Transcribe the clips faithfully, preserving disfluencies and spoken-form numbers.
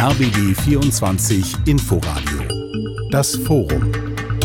R B B vierundzwanzig Inforadio. Das Forum.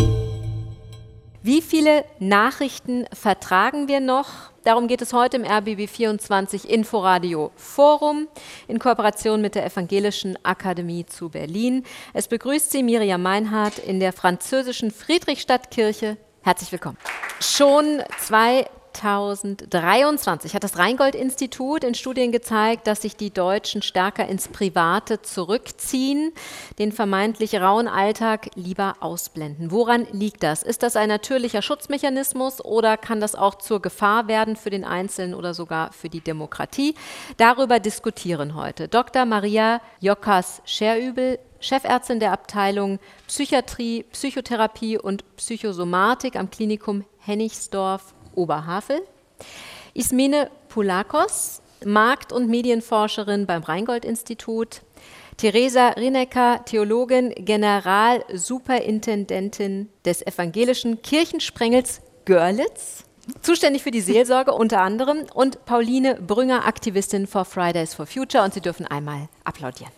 Wie viele Nachrichten vertragen wir noch? Darum geht es heute im R B B vierundzwanzig Inforadio Forum in Kooperation mit der Evangelischen Akademie zu Berlin. Es begrüßt Sie Miriam Meinhardt in der französischen Friedrichstadtkirche. Herzlich willkommen. Schon zweitausenddreiundzwanzig hat das Rheingold-Institut in Studien gezeigt, dass sich die Deutschen stärker ins Private zurückziehen, den vermeintlich rauen Alltag lieber ausblenden. Woran liegt das? Ist das ein natürlicher Schutzmechanismus oder kann das auch zur Gefahr werden für den Einzelnen oder sogar für die Demokratie? Darüber diskutieren heute Doktor Maria Jockers-Scherübel, Chefärztin der Abteilung Psychiatrie, Psychotherapie und Psychosomatik am Klinikum Hennigsdorf Oberhavel. Ismene Poulakos, Markt- und Medienforscherin beim Rheingold-Institut. Theresa Rinecker, Theologin, Generalsuperintendentin des evangelischen Kirchensprengels Görlitz, zuständig für die Seelsorge unter anderem. Und Pauline Brünger, Aktivistin for Fridays for Future. Und Sie dürfen einmal applaudieren.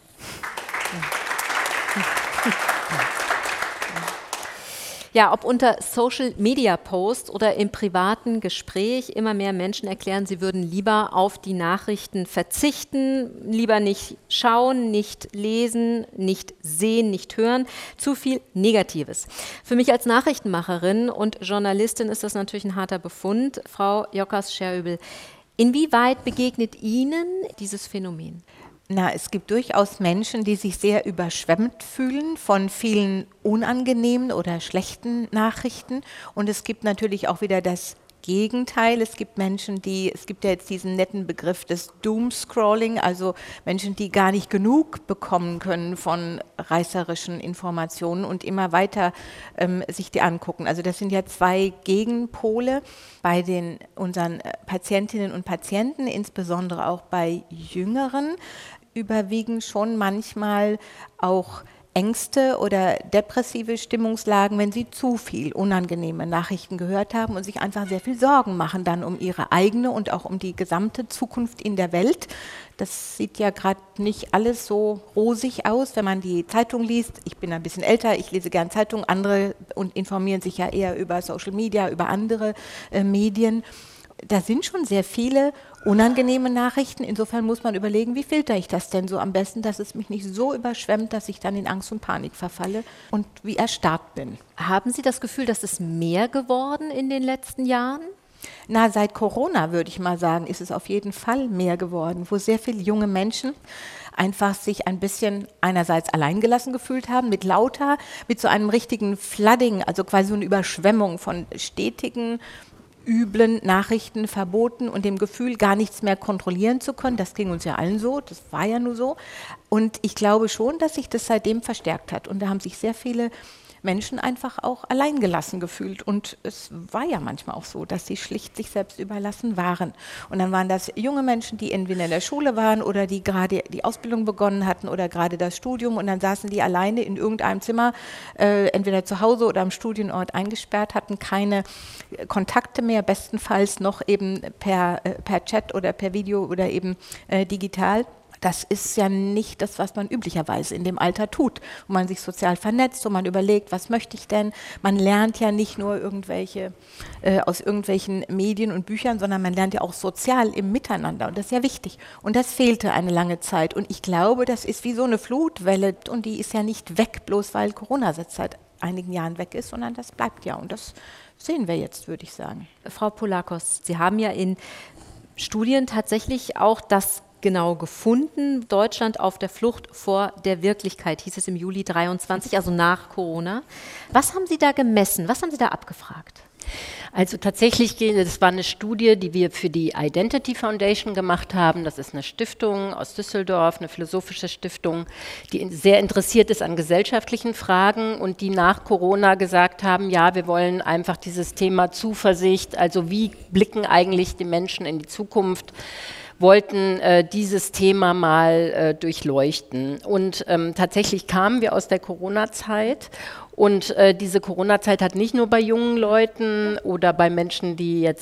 Ja, ob unter Social-Media-Post oder im privaten Gespräch, immer mehr Menschen erklären, sie würden lieber auf die Nachrichten verzichten, lieber nicht schauen, nicht lesen, nicht sehen, nicht hören. Zu viel Negatives. Für mich als Nachrichtenmacherin und Journalistin ist das natürlich ein harter Befund. Frau Jockers-Scherübel, inwieweit begegnet Ihnen dieses Phänomen? Na, es gibt durchaus Menschen, die sich sehr überschwemmt fühlen von vielen unangenehmen oder schlechten Nachrichten. Und es gibt natürlich auch wieder das Gegenteil. Es gibt Menschen, die, es gibt ja jetzt diesen netten Begriff des Doomscrolling, also Menschen, die gar nicht genug bekommen können von reißerischen Informationen und immer weiter ähm, sich die angucken. Also das sind ja zwei Gegenpole bei den unseren Patientinnen und Patienten, insbesondere auch bei Jüngeren, überwiegen schon manchmal auch Ängste oder depressive Stimmungslagen, wenn sie zu viel unangenehme Nachrichten gehört haben und sich einfach sehr viel Sorgen machen dann um ihre eigene und auch um die gesamte Zukunft in der Welt. Das sieht ja gerade nicht alles so rosig aus, wenn man die Zeitung liest. Ich bin ein bisschen älter, ich lese gern Zeitungen, andere und informieren sich ja eher über Social Media, über andere äh, Medien. Da sind schon sehr viele unangenehme Nachrichten. Insofern muss man überlegen, wie filter ich das denn so am besten, dass es mich nicht so überschwemmt, dass ich dann in Angst und Panik verfalle und wie erstarrt bin. Haben Sie das Gefühl, dass es mehr geworden in den letzten Jahren? Na, seit Corona, würde ich mal sagen, ist es auf jeden Fall mehr geworden, wo sehr viele junge Menschen einfach sich ein bisschen einerseits alleingelassen gefühlt haben, mit lauter, mit so einem richtigen Flooding, also quasi so eine Überschwemmung von stetigen, üblen Nachrichten, Verboten und dem Gefühl, gar nichts mehr kontrollieren zu können. Das ging uns ja allen so, das war ja nur so. Und ich glaube schon, dass sich das seitdem verstärkt hat. Und da haben sich sehr viele Menschen einfach auch alleingelassen gefühlt. Und es war ja manchmal auch so, dass sie schlicht sich selbst überlassen waren. Und dann waren das junge Menschen, die entweder in der Schule waren oder die gerade die Ausbildung begonnen hatten oder gerade das Studium. Und dann saßen die alleine in irgendeinem Zimmer, äh, entweder zu Hause oder am Studienort eingesperrt, hatten keine Kontakte mehr, bestenfalls noch eben per, äh, per Chat oder per Video oder eben äh, digital. Das ist ja nicht das, was man üblicherweise in dem Alter tut, wo man sich sozial vernetzt, wo man überlegt, was möchte ich denn? Man lernt ja nicht nur irgendwelche äh, aus irgendwelchen Medien und Büchern, sondern man lernt ja auch sozial im Miteinander und das ist ja wichtig. Und das fehlte eine lange Zeit und ich glaube, das ist wie so eine Flutwelle und die ist ja nicht weg, bloß weil Corona seit einigen Jahren weg ist, sondern das bleibt ja und das sehen wir jetzt, würde ich sagen. Frau Poulakos, Sie haben ja in Studien tatsächlich auch das genau gefunden. Deutschland auf der Flucht vor der Wirklichkeit, hieß es im Juli dreiundzwanzig, also nach Corona. Was haben Sie da gemessen? Was haben Sie da abgefragt? Also tatsächlich, das war eine Studie, die wir für die Identity Foundation gemacht haben. Das ist eine Stiftung aus Düsseldorf, eine philosophische Stiftung, die sehr interessiert ist an gesellschaftlichen Fragen und die nach Corona gesagt haben, ja, wir wollen einfach dieses Thema Zuversicht, also wie blicken eigentlich die Menschen in die Zukunft, wollten äh, dieses Thema mal äh, durchleuchten. Und ähm, tatsächlich kamen wir aus der Corona-Zeit und äh, diese Corona-Zeit hat nicht nur bei jungen Leuten oder bei Menschen, die jetzt in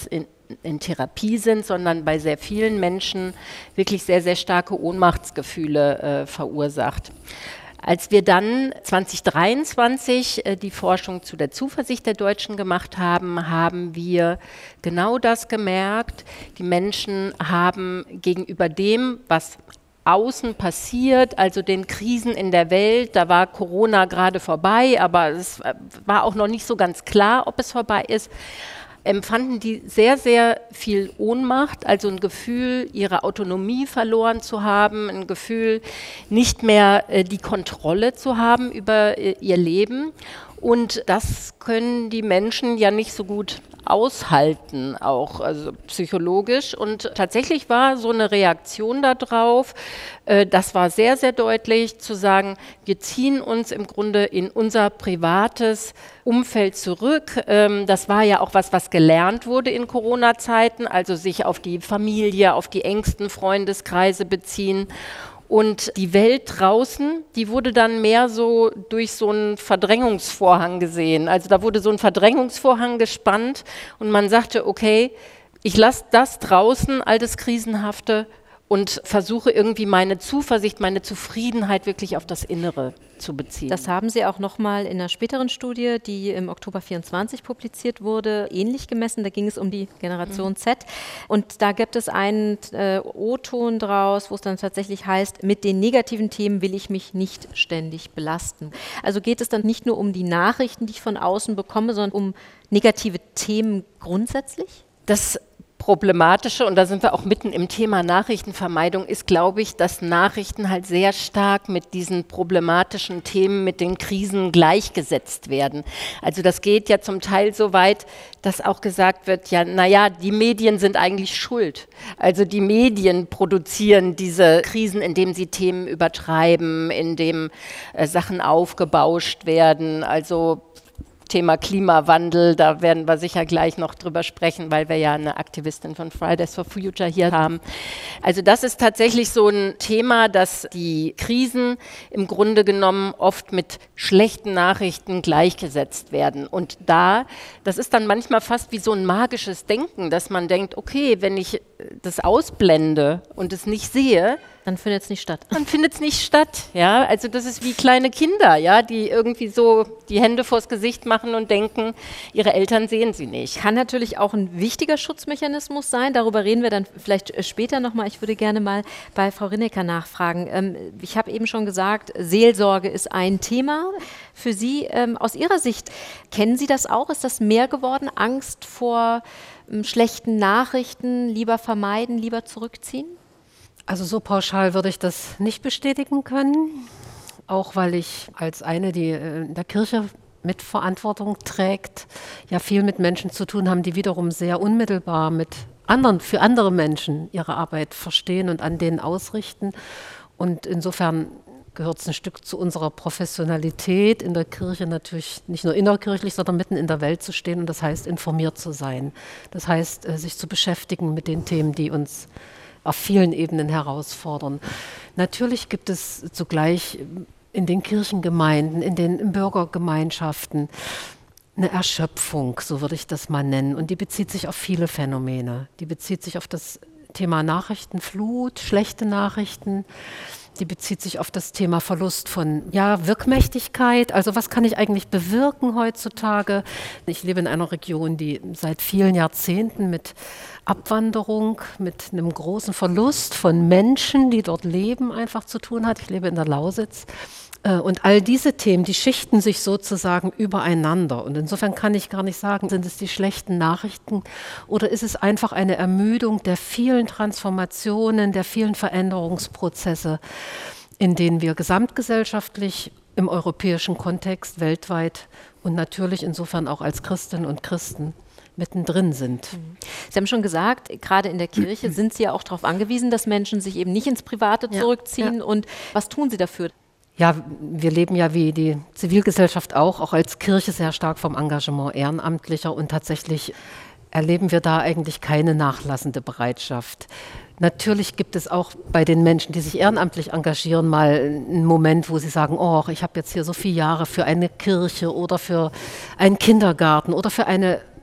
in Therapie sind, sondern bei sehr vielen Menschen wirklich sehr, sehr starke Ohnmachtsgefühle äh, verursacht. Als wir dann zwanzig dreiundzwanzig äh, die Forschung zu der Zuversicht der Deutschen gemacht haben, haben wir genau das gemerkt. Die Menschen haben gegenüber dem, was außen passiert, also den Krisen in der Welt, da war Corona gerade vorbei, aber es war auch noch nicht so ganz klar, ob es vorbei ist, empfanden die sehr, sehr viel Ohnmacht, also ein Gefühl, ihre Autonomie verloren zu haben, ein Gefühl, nicht mehr äh, die Kontrolle zu haben über äh, ihr Leben. Und das können die Menschen ja nicht so gut aushalten, auch also psychologisch. Und tatsächlich war so eine Reaktion darauf, äh, das war sehr, sehr deutlich, zu sagen, wir ziehen uns im Grunde in unser privates Umfeld zurück. Ähm, das war ja auch was, was gelernt wurde in Corona-Zeiten, also sich auf die Familie, auf die engsten Freundeskreise beziehen. Und die Welt draußen, die wurde dann mehr so durch so einen Verdrängungsvorhang gesehen. Also da wurde so ein Verdrängungsvorhang gespannt und man sagte, okay, ich lasse das draußen, all das Krisenhafte, und versuche irgendwie meine Zuversicht, meine Zufriedenheit wirklich auf das Innere zu beziehen. Das haben Sie auch nochmal in einer späteren Studie, die im Oktober vierundzwanzig publiziert wurde, ähnlich gemessen. Da ging es um die Generation mhm. Z. Und da gibt es einen äh, O-Ton draus, wo es dann tatsächlich heißt, mit den negativen Themen will ich mich nicht ständig belasten. Also geht es dann nicht nur um die Nachrichten, die ich von außen bekomme, sondern um negative Themen grundsätzlich? Das Problematische, und da sind wir auch mitten im Thema Nachrichtenvermeidung, ist, glaube ich, dass Nachrichten halt sehr stark mit diesen problematischen Themen, mit den Krisen gleichgesetzt werden. Also das geht ja zum Teil so weit, dass auch gesagt wird, ja, naja, die Medien sind eigentlich schuld. Also die Medien produzieren diese Krisen, indem sie Themen übertreiben, indem äh, Sachen aufgebauscht werden, also Thema Klimawandel, da werden wir sicher gleich noch drüber sprechen, weil wir ja eine Aktivistin von Fridays for Future hier haben. Also das ist tatsächlich so ein Thema, dass die Krisen im Grunde genommen oft mit schlechten Nachrichten gleichgesetzt werden. Und da, das ist dann manchmal fast wie so ein magisches Denken, dass man denkt, okay, wenn ich das ausblende und es nicht sehe, dann findet es nicht statt. Dann findet es nicht statt, ja. Also das ist wie kleine Kinder, ja, die irgendwie so die Hände vors Gesicht machen und denken, ihre Eltern sehen sie nicht. Kann natürlich auch ein wichtiger Schutzmechanismus sein. Darüber reden wir dann vielleicht später nochmal. Ich würde gerne mal bei Frau Rinecker nachfragen. Ähm, ich habe eben schon gesagt, Seelsorge ist ein Thema für Sie. Ähm, aus Ihrer Sicht, kennen Sie das auch? Ist das mehr geworden? Angst vor ähm, schlechten Nachrichten, lieber vermeiden, lieber zurückziehen? Also so pauschal würde ich das nicht bestätigen können, auch weil ich als eine, die in der Kirche Mitverantwortung trägt, ja viel mit Menschen zu tun haben, die wiederum sehr unmittelbar mit anderen, für andere Menschen ihre Arbeit verstehen und an denen ausrichten. Und insofern gehört es ein Stück zu unserer Professionalität in der Kirche natürlich nicht nur innerkirchlich, sondern mitten in der Welt zu stehen. Und das heißt, informiert zu sein. Das heißt, sich zu beschäftigen mit den Themen, die uns auf vielen Ebenen herausfordern. Natürlich gibt es zugleich in den Kirchengemeinden, in den Bürgergemeinschaften eine Erschöpfung, so würde ich das mal nennen. Und die bezieht sich auf viele Phänomene. Die bezieht sich auf das Thema Nachrichtenflut, schlechte Nachrichten. Die bezieht sich auf das Thema Verlust von ja, Wirkmächtigkeit. Also was kann ich eigentlich bewirken heutzutage? Ich lebe in einer Region, die seit vielen Jahrzehnten mit Abwanderung, mit einem großen Verlust von Menschen, die dort leben, einfach zu tun hat. Ich lebe in der Lausitz. Und all diese Themen, die schichten sich sozusagen übereinander. Und insofern kann ich gar nicht sagen, sind es die schlechten Nachrichten oder ist es einfach eine Ermüdung der vielen Transformationen, der vielen Veränderungsprozesse, in denen wir gesamtgesellschaftlich im europäischen Kontext, weltweit und natürlich insofern auch als Christinnen und Christen mittendrin sind. Sie haben schon gesagt, gerade in der Kirche sind Sie ja auch darauf angewiesen, dass Menschen sich eben nicht ins Private zurückziehen. Ja, ja. Und was tun Sie dafür? Ja, wir leben ja wie die Zivilgesellschaft auch, auch als Kirche sehr stark vom Engagement Ehrenamtlicher und tatsächlich erleben wir da eigentlich keine nachlassende Bereitschaft. Natürlich gibt es auch bei den Menschen, die sich ehrenamtlich engagieren, mal einen Moment, wo sie sagen, oh, ich habe jetzt hier so viele Jahre für eine Kirche oder für einen Kindergarten oder für eine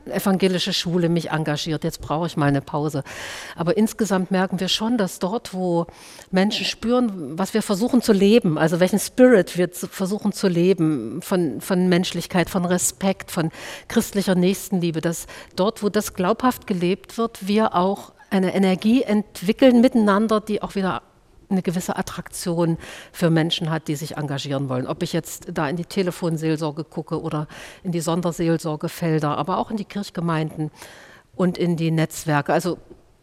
evangelische Schule mich engagiert, jetzt brauche ich mal eine Pause. Aber insgesamt merken wir schon, dass dort, wo Menschen spüren, was wir versuchen zu leben, also welchen Spirit wir zu, versuchen zu leben, von, von Menschlichkeit, von Respekt, von christlicher Nächstenliebe, dass dort, wo das glaubhaft gelebt wird, wir auch eine Energie entwickeln miteinander, die auch wieder eine gewisse Attraktion für Menschen hat, die sich engagieren wollen. Ob ich jetzt da in die Telefonseelsorge gucke oder in die Sonderseelsorgefelder, aber auch in die Kirchgemeinden und in die Netzwerke. Also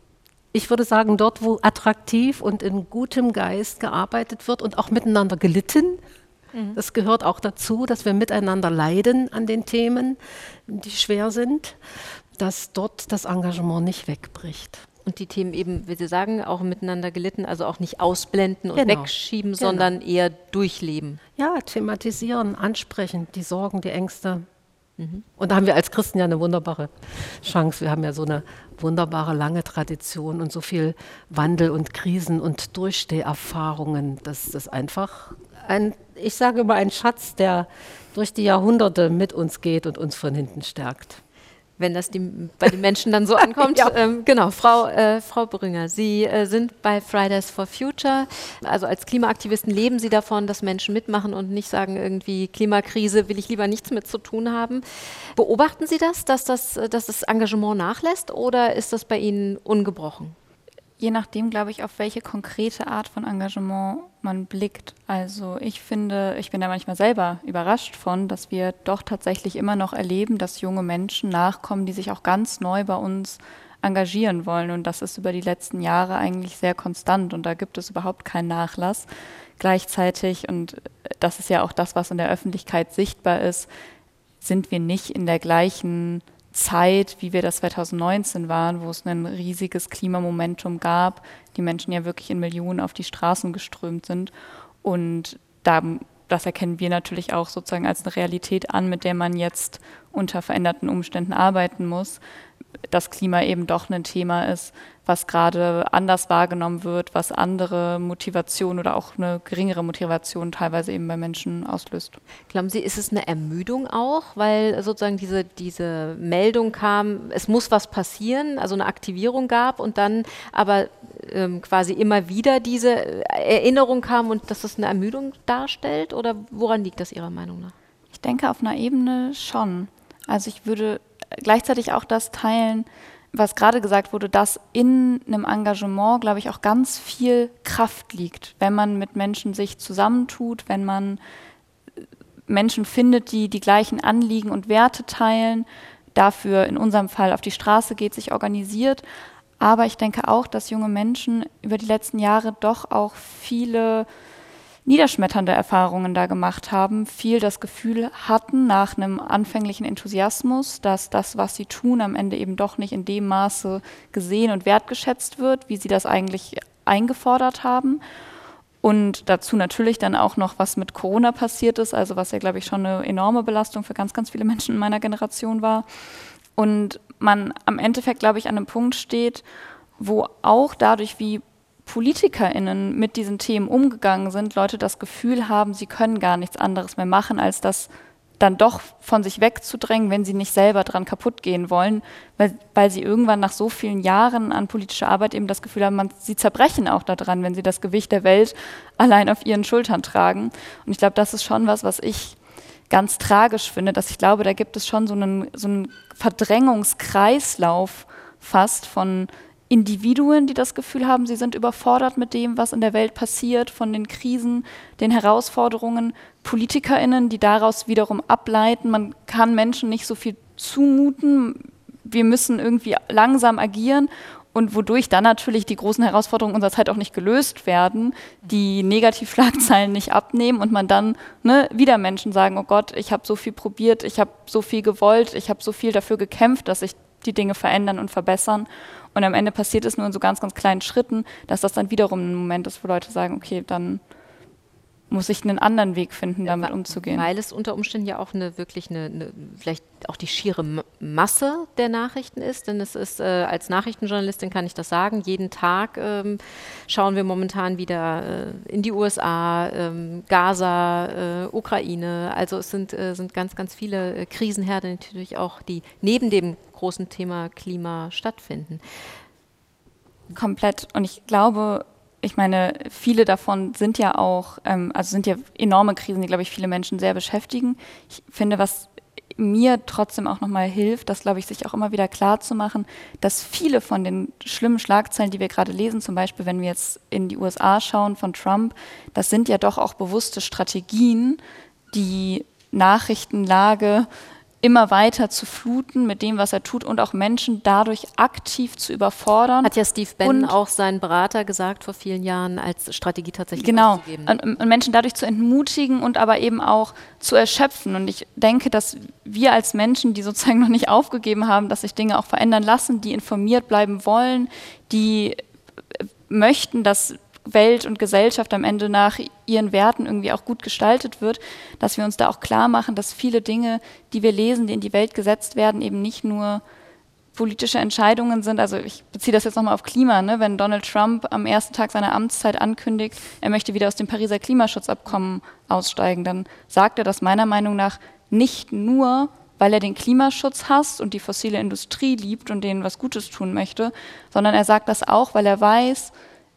ich würde sagen, dort, wo attraktiv und in gutem Geist gearbeitet wird und auch miteinander gelitten, mhm. das gehört auch dazu, dass wir miteinander leiden an den Themen, die schwer sind, dass dort das Engagement nicht wegbricht. Und die Themen eben, wie Sie sagen, auch miteinander gelitten, also auch nicht ausblenden und genau. wegschieben, genau. sondern eher durchleben. Ja, thematisieren, ansprechen, die Sorgen, die Ängste. Mhm. Und da haben wir als Christen ja eine wunderbare Chance. Wir haben ja so eine wunderbare, lange Tradition und so viel Wandel und Krisen und Durchsteherfahrungen. Das ist einfach ein, ich sage immer, ein Schatz, der durch die Jahrhunderte mit uns geht und uns von hinten stärkt. Wenn das die, bei den Menschen dann so ankommt. ja. ähm, genau, Frau, äh, Frau Brünger, Sie äh, sind bei Fridays for Future. Also als Klimaaktivisten leben Sie davon, dass Menschen mitmachen und nicht sagen, irgendwie Klimakrise will ich lieber nichts mit zu tun haben. Beobachten Sie das, dass das, dass das Engagement nachlässt oder ist das bei Ihnen ungebrochen? Je nachdem, glaube ich, auf welche konkrete Art von Engagement man blickt. Also ich finde, ich bin da manchmal selber überrascht von, dass wir doch tatsächlich immer noch erleben, dass junge Menschen nachkommen, die sich auch ganz neu bei uns engagieren wollen. Und das ist über die letzten Jahre eigentlich sehr konstant und da gibt es überhaupt keinen Nachlass. Gleichzeitig, und das ist ja auch das, was in der Öffentlichkeit sichtbar ist, sind wir nicht in der gleichen Zeit, wie wir das zweitausendneunzehn waren, wo es ein riesiges Klimamomentum gab, die Menschen ja wirklich in Millionen auf die Straßen geströmt sind. Und da, das erkennen wir natürlich auch sozusagen als eine Realität an, mit der man jetzt unter veränderten Umständen arbeiten muss. Das Klima eben doch ein Thema ist, was gerade anders wahrgenommen wird, was andere Motivation oder auch eine geringere Motivation teilweise eben bei Menschen auslöst. Glauben Sie, ist es eine Ermüdung auch, weil sozusagen diese, diese Meldung kam, es muss was passieren, also eine Aktivierung gab und dann aber ähm, quasi immer wieder diese Erinnerung kam und dass das eine Ermüdung darstellt? Oder woran liegt das Ihrer Meinung nach? Ich denke auf einer Ebene schon. Also ich würde gleichzeitig auch das teilen, was gerade gesagt wurde, dass in einem Engagement, glaube ich, auch ganz viel Kraft liegt, wenn man mit Menschen sich zusammentut, wenn man Menschen findet, die die gleichen Anliegen und Werte teilen, dafür in unserem Fall auf die Straße geht, sich organisiert. Aber ich denke auch, dass junge Menschen über die letzten Jahre doch auch viele niederschmetternde Erfahrungen da gemacht haben, viel das Gefühl hatten nach einem anfänglichen Enthusiasmus, dass das, was sie tun, am Ende eben doch nicht in dem Maße gesehen und wertgeschätzt wird, wie sie das eigentlich eingefordert haben. Und dazu natürlich dann auch noch, was mit Corona passiert ist, also was ja, glaube ich, schon eine enorme Belastung für ganz, ganz viele Menschen in meiner Generation war. Und man am Endeffekt, glaube ich, an einem Punkt steht, wo auch dadurch, wie PolitikerInnen mit diesen Themen umgegangen sind, Leute das Gefühl haben, sie können gar nichts anderes mehr machen, als das dann doch von sich wegzudrängen, wenn sie nicht selber dran kaputt gehen wollen, weil, weil sie irgendwann nach so vielen Jahren an politischer Arbeit eben das Gefühl haben, man, sie zerbrechen auch daran, wenn sie das Gewicht der Welt allein auf ihren Schultern tragen. Und ich glaube, das ist schon was, was ich ganz tragisch finde, dass ich glaube, da gibt es schon so einen, so einen Verdrängungskreislauf fast von Individuen, die das Gefühl haben, sie sind überfordert mit dem, was in der Welt passiert, von den Krisen, den Herausforderungen, PolitikerInnen, die daraus wiederum ableiten, man kann Menschen nicht so viel zumuten, wir müssen irgendwie langsam agieren und wodurch dann natürlich die großen Herausforderungen unserer Zeit auch nicht gelöst werden, die Negativschlagzeilen nicht abnehmen und man dann ne, wieder Menschen sagen, oh Gott, ich habe so viel probiert, ich habe so viel gewollt, ich habe so viel dafür gekämpft, dass sich die Dinge verändern und verbessern. Und am Ende passiert es nur in so ganz, ganz kleinen Schritten, dass das dann wiederum ein Moment ist, wo Leute sagen, okay, dann muss ich einen anderen Weg finden, damit ja, umzugehen. Weil es unter Umständen ja auch eine wirklich eine, eine vielleicht auch die schiere Masse der Nachrichten ist, denn es ist, äh, als Nachrichtenjournalistin kann ich das sagen, jeden Tag ähm, schauen wir momentan wieder äh, in die U S A, ähm, Gaza, äh, Ukraine, also es sind, äh, sind ganz, ganz viele äh, Krisenherde natürlich auch, die neben dem großen Thema Klima stattfinden. Komplett. Und ich glaube, ich meine, viele davon sind ja auch, ähm, also sind ja enorme Krisen, die, glaube ich, viele Menschen sehr beschäftigen. Ich finde, was mir trotzdem auch nochmal hilft, das, glaube ich, sich auch immer wieder klar zu machen, dass viele von den schlimmen Schlagzeilen, die wir gerade lesen, zum Beispiel, wenn wir jetzt in die U S A schauen von Trump, das sind ja doch auch bewusste Strategien, die Nachrichtenlage immer weiter zu fluten mit dem, was er tut und auch Menschen dadurch aktiv zu überfordern. Hat ja Steve Bannon auch seinen Berater gesagt vor vielen Jahren, als Strategie tatsächlich genau, auszugeben. Und, und Menschen dadurch zu entmutigen und aber eben auch zu erschöpfen. Und ich denke, dass wir als Menschen, die sozusagen noch nicht aufgegeben haben, dass sich Dinge auch verändern lassen, die informiert bleiben wollen, die möchten, dass Welt und Gesellschaft am Ende nach ihren Werten irgendwie auch gut gestaltet wird, dass wir uns da auch klar machen, dass viele Dinge, die wir lesen, die in die Welt gesetzt werden, eben nicht nur politische Entscheidungen sind. Also ich beziehe das jetzt nochmal auf Klima, ne? Wenn Donald Trump am ersten Tag seiner Amtszeit ankündigt, er möchte wieder aus dem Pariser Klimaschutzabkommen aussteigen, dann sagt er das meiner Meinung nach nicht nur, weil er den Klimaschutz hasst und die fossile Industrie liebt und denen was Gutes tun möchte, sondern er sagt das auch, weil er weiß,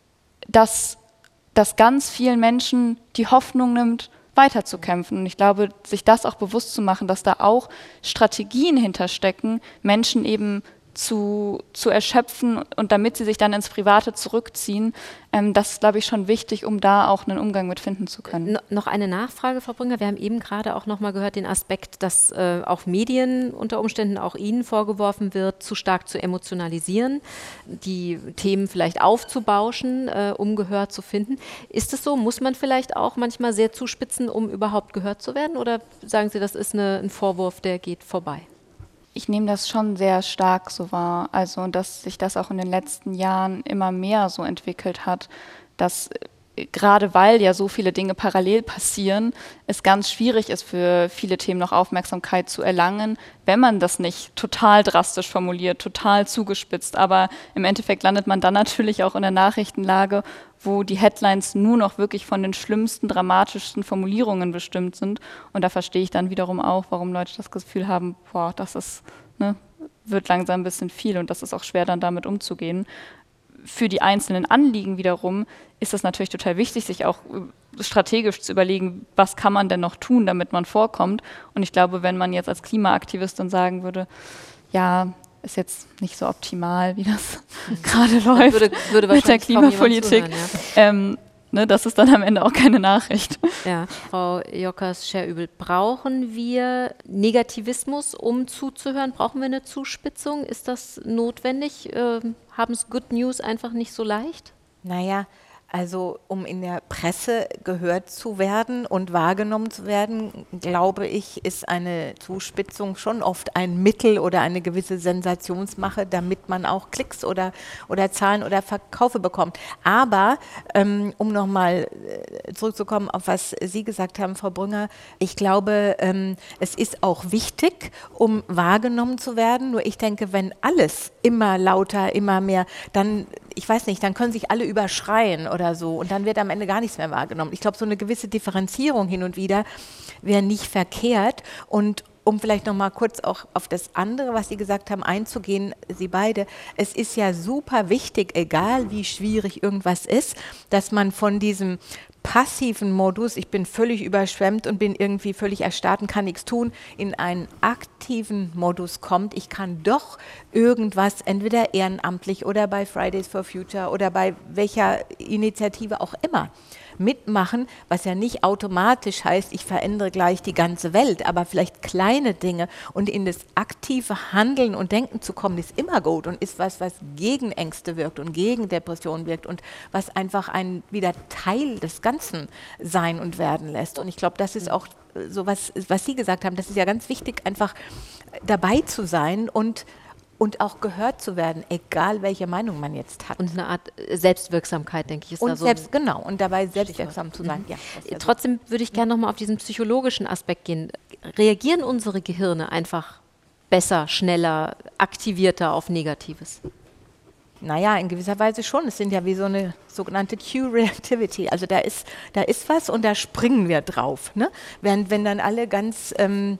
dass das ganz vielen Menschen die Hoffnung nimmt, weiterzukämpfen. Und ich glaube, sich das auch bewusst zu machen, dass da auch Strategien hinterstecken, Menschen eben zu, zu erschöpfen und damit sie sich dann ins Private zurückziehen, ähm, das ist, glaube ich, schon wichtig, um da auch einen Umgang mit finden zu können. No, noch eine Nachfrage, Frau Brünger. Wir haben eben gerade auch noch mal gehört, den Aspekt, dass äh, auch Medien unter Umständen auch Ihnen vorgeworfen wird, zu stark zu emotionalisieren, die Themen vielleicht aufzubauschen, äh, um Gehör zu finden. Ist es so? Muss man vielleicht auch manchmal sehr zuspitzen, um überhaupt gehört zu werden? Oder sagen Sie, das ist eine, ein Vorwurf, der geht vorbei? Ich nehme das schon sehr stark so wahr, also dass sich das auch in den letzten Jahren immer mehr so entwickelt hat, dass gerade weil ja so viele Dinge parallel passieren, es ganz schwierig ist für viele Themen noch Aufmerksamkeit zu erlangen, wenn man das nicht total drastisch formuliert, total zugespitzt. Aber im Endeffekt landet man dann natürlich auch in der Nachrichtenlage, wo die Headlines nur noch wirklich von den schlimmsten, dramatischsten Formulierungen bestimmt sind. Und da verstehe ich dann wiederum auch, warum Leute das Gefühl haben, boah, das ist, ne, wird langsam ein bisschen viel und das ist auch schwer, dann damit umzugehen. Für die einzelnen Anliegen wiederum ist es natürlich total wichtig, sich auch strategisch zu überlegen, was kann man denn noch tun, damit man vorkommt. Und ich glaube, wenn man jetzt als Klimaaktivistin sagen würde, ja, ist jetzt nicht so optimal, wie das mhm. gerade läuft würde, würde mit der Klimapolitik, zuhören, ja. ähm, ne, das ist dann am Ende auch keine Nachricht. Ja, Frau Jockers-Scherübel, brauchen wir Negativismus, um zuzuhören? Brauchen wir eine Zuspitzung? Ist das notwendig? Ähm, haben es Good News einfach nicht so leicht? Naja, also um in der Presse gehört zu werden und wahrgenommen zu werden, glaube ich, ist eine Zuspitzung schon oft ein Mittel oder eine gewisse Sensationsmache, damit man auch Klicks oder, oder Zahlen oder Verkaufe bekommt. Aber ähm, um nochmal zurückzukommen auf was Sie gesagt haben, Frau Brünger, ich glaube, ähm, es ist auch wichtig, um wahrgenommen zu werden. Nur ich denke, wenn alles immer lauter, immer mehr, dann, ich weiß nicht, dann können sich alle überschreien oder so und dann wird am Ende gar nichts mehr wahrgenommen. Ich glaube, so eine gewisse Differenzierung hin und wieder wäre nicht verkehrt. Und um vielleicht noch mal kurz auch auf das andere, was Sie gesagt haben, einzugehen, Sie beide, es ist ja super wichtig, egal wie schwierig irgendwas ist, dass man von diesem passiven Modus, ich bin völlig überschwemmt und bin irgendwie völlig erstarrt und kann nichts tun, in einen aktiven Modus kommt. Ich kann doch irgendwas, entweder ehrenamtlich oder bei Fridays for Future oder bei welcher Initiative auch immer, mitmachen, was ja nicht automatisch heißt, ich verändere gleich die ganze Welt, aber vielleicht kleine Dinge und in das aktive Handeln und Denken zu kommen, ist immer gut und ist was, was gegen Ängste wirkt und gegen Depressionen wirkt und was einfach ein wieder Teil des Ganzen sein und werden lässt. Und ich glaube, das ist auch so was, was Sie gesagt haben, das ist ja ganz wichtig, einfach dabei zu sein und und auch gehört zu werden, egal welche Meinung man jetzt hat. Und eine Art Selbstwirksamkeit, denke ich, ist und da so. Selbst, genau, und dabei selbstwirksam zu sein. Mhm. Ja, das ist ja Trotzdem würde ich gerne nochmal auf diesen psychologischen Aspekt gehen. Reagieren unsere Gehirne einfach besser, schneller, aktivierter auf Negatives? Naja, in gewisser Weise schon. Es sind ja wie so eine sogenannte Cue-Reactivity. Also da ist, da ist was und da springen wir drauf. Ne? Während wenn dann alle ganz ähm,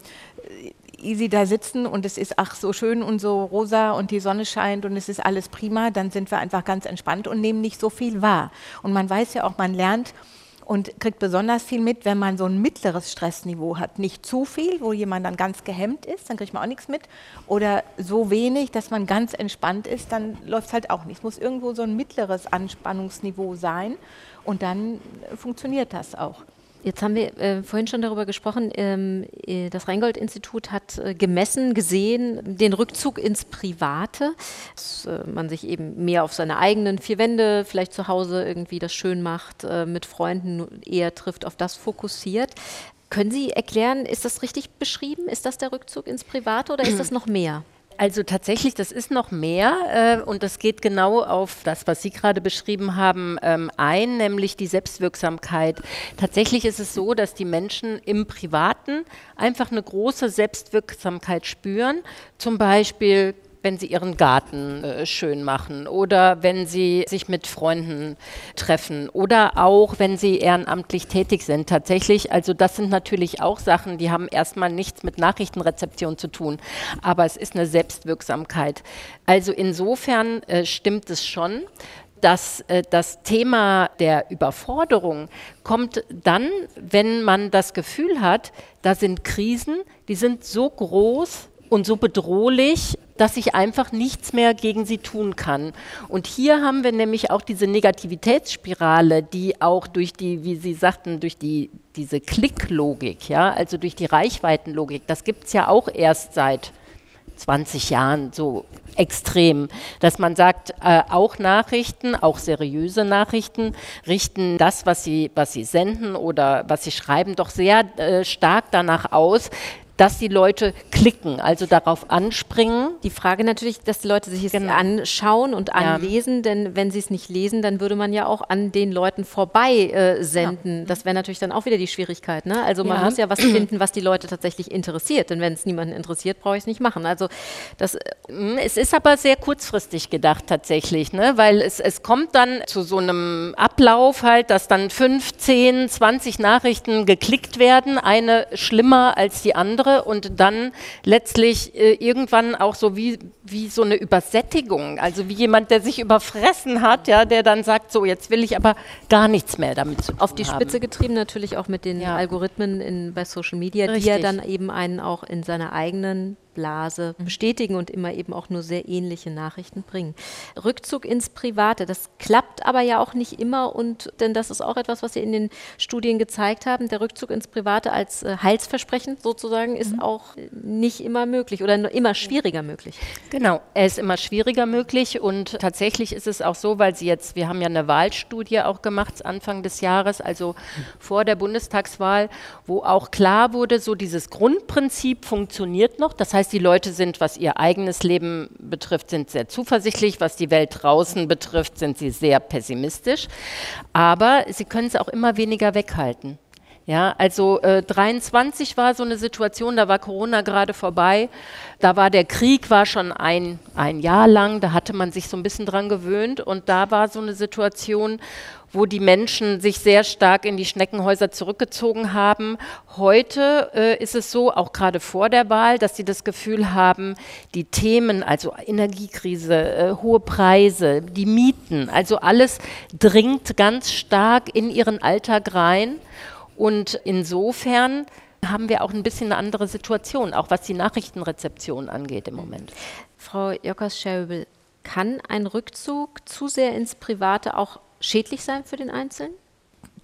easy da sitzen und es ist ach so schön und so rosa und die Sonne scheint und es ist alles prima, dann sind wir einfach ganz entspannt und nehmen nicht so viel wahr. Und man weiß ja auch, man lernt und kriegt besonders viel mit, wenn man so ein mittleres Stressniveau hat. Nicht zu viel, wo jemand dann ganz gehemmt ist, dann kriegt man auch nichts mit. Oder so wenig, dass man ganz entspannt ist, dann läuft es halt auch nicht. Es muss irgendwo so ein mittleres Anspannungsniveau sein und dann äh, funktioniert das auch. Jetzt haben wir äh, vorhin schon darüber gesprochen, ähm, äh, das Rheingold-Institut hat äh, gemessen, gesehen, den Rückzug ins Private, dass äh, man sich eben mehr auf seine eigenen vier Wände, vielleicht zu Hause irgendwie das schön macht, äh, mit Freunden eher trifft, auf das fokussiert. Können Sie erklären, ist das richtig beschrieben? Ist das der Rückzug ins Private oder ist das noch mehr? Also tatsächlich, das ist noch mehr äh, und das geht genau auf das, was Sie gerade beschrieben haben, ähm, ein, nämlich die Selbstwirksamkeit. Tatsächlich ist es so, dass die Menschen im Privaten einfach eine große Selbstwirksamkeit spüren, zum Beispiel wenn sie ihren Garten äh, schön machen oder wenn sie sich mit Freunden treffen oder auch, wenn sie ehrenamtlich tätig sind. Tatsächlich, also das sind natürlich auch Sachen, die haben erstmal nichts mit Nachrichtenrezeption zu tun, aber es ist eine Selbstwirksamkeit. Also insofern äh, stimmt es schon, dass äh, das Thema der Überforderung kommt dann, wenn man das Gefühl hat, da sind Krisen, die sind so groß und so bedrohlich, dass ich einfach nichts mehr gegen sie tun kann. Und hier haben wir nämlich auch diese Negativitätsspirale, die auch durch die, wie Sie sagten, durch die, diese Klicklogik, ja, also durch die Reichweitenlogik, das gibt es ja auch erst seit zwanzig Jahren so extrem, dass man sagt, äh, auch Nachrichten, auch seriöse Nachrichten richten das, was sie, was sie senden oder was sie schreiben, doch sehr äh, stark danach aus, dass die Leute klicken, also darauf anspringen. Die Frage natürlich, dass die Leute sich es Genau. anschauen und anlesen, ja. Denn wenn sie es nicht lesen, dann würde man ja auch an den Leuten vorbei äh, senden. Ja. Das wäre natürlich dann auch wieder die Schwierigkeit. Ne? Also man ja. muss ja was finden, was die Leute tatsächlich interessiert. Denn wenn es niemanden interessiert, brauche ich es nicht machen. Also das, es ist aber sehr kurzfristig gedacht tatsächlich, ne? Weil es, es kommt dann zu so einem Ablauf halt, dass dann fünf, zehn, zwanzig Nachrichten geklickt werden, eine schlimmer als die andere. Und dann letztlich äh, irgendwann auch so wie, wie so eine Übersättigung, also wie jemand, der sich überfressen hat, ja, der dann sagt, so jetzt will ich aber gar nichts mehr damit zu tun auf die haben. Spitze getrieben natürlich auch mit den ja. Algorithmen in, bei Social Media, Richtig. Die ja dann eben einen auch in seiner eigenen Blase bestätigen und immer eben auch nur sehr ähnliche Nachrichten bringen. Rückzug ins Private, das klappt aber ja auch nicht immer und denn das ist auch etwas, was Sie in den Studien gezeigt haben, der Rückzug ins Private als äh, Heilsversprechen sozusagen ist mhm. auch nicht immer möglich oder nur immer schwieriger möglich. Genau, er ist immer schwieriger möglich und tatsächlich ist es auch so, weil Sie jetzt, wir haben ja eine Wahlstudie auch gemacht Anfang des Jahres, also mhm. vor der Bundestagswahl, wo auch klar wurde, so dieses Grundprinzip funktioniert noch, das heißt, die Leute sind, was ihr eigenes Leben betrifft, sind sehr zuversichtlich. Was die Welt draußen betrifft, sind sie sehr pessimistisch. Aber sie können es auch immer weniger weghalten. Ja, also äh, dreiundzwanzig war so eine Situation, da war Corona gerade vorbei. Da war der Krieg, war schon ein, ein Jahr lang, da hatte man sich so ein bisschen dran gewöhnt. Und da war so eine Situation, wo die Menschen sich sehr stark in die Schneckenhäuser zurückgezogen haben. Heute äh, ist es so, auch gerade vor der Wahl, dass sie das Gefühl haben, die Themen, also Energiekrise, äh, hohe Preise, die Mieten, also alles dringt ganz stark in ihren Alltag rein. Und insofern haben wir auch ein bisschen eine andere Situation, auch was die Nachrichtenrezeption angeht im Moment. Frau Jockers-Schäuble, kann ein Rückzug zu sehr ins Private auch schädlich sein für den Einzelnen?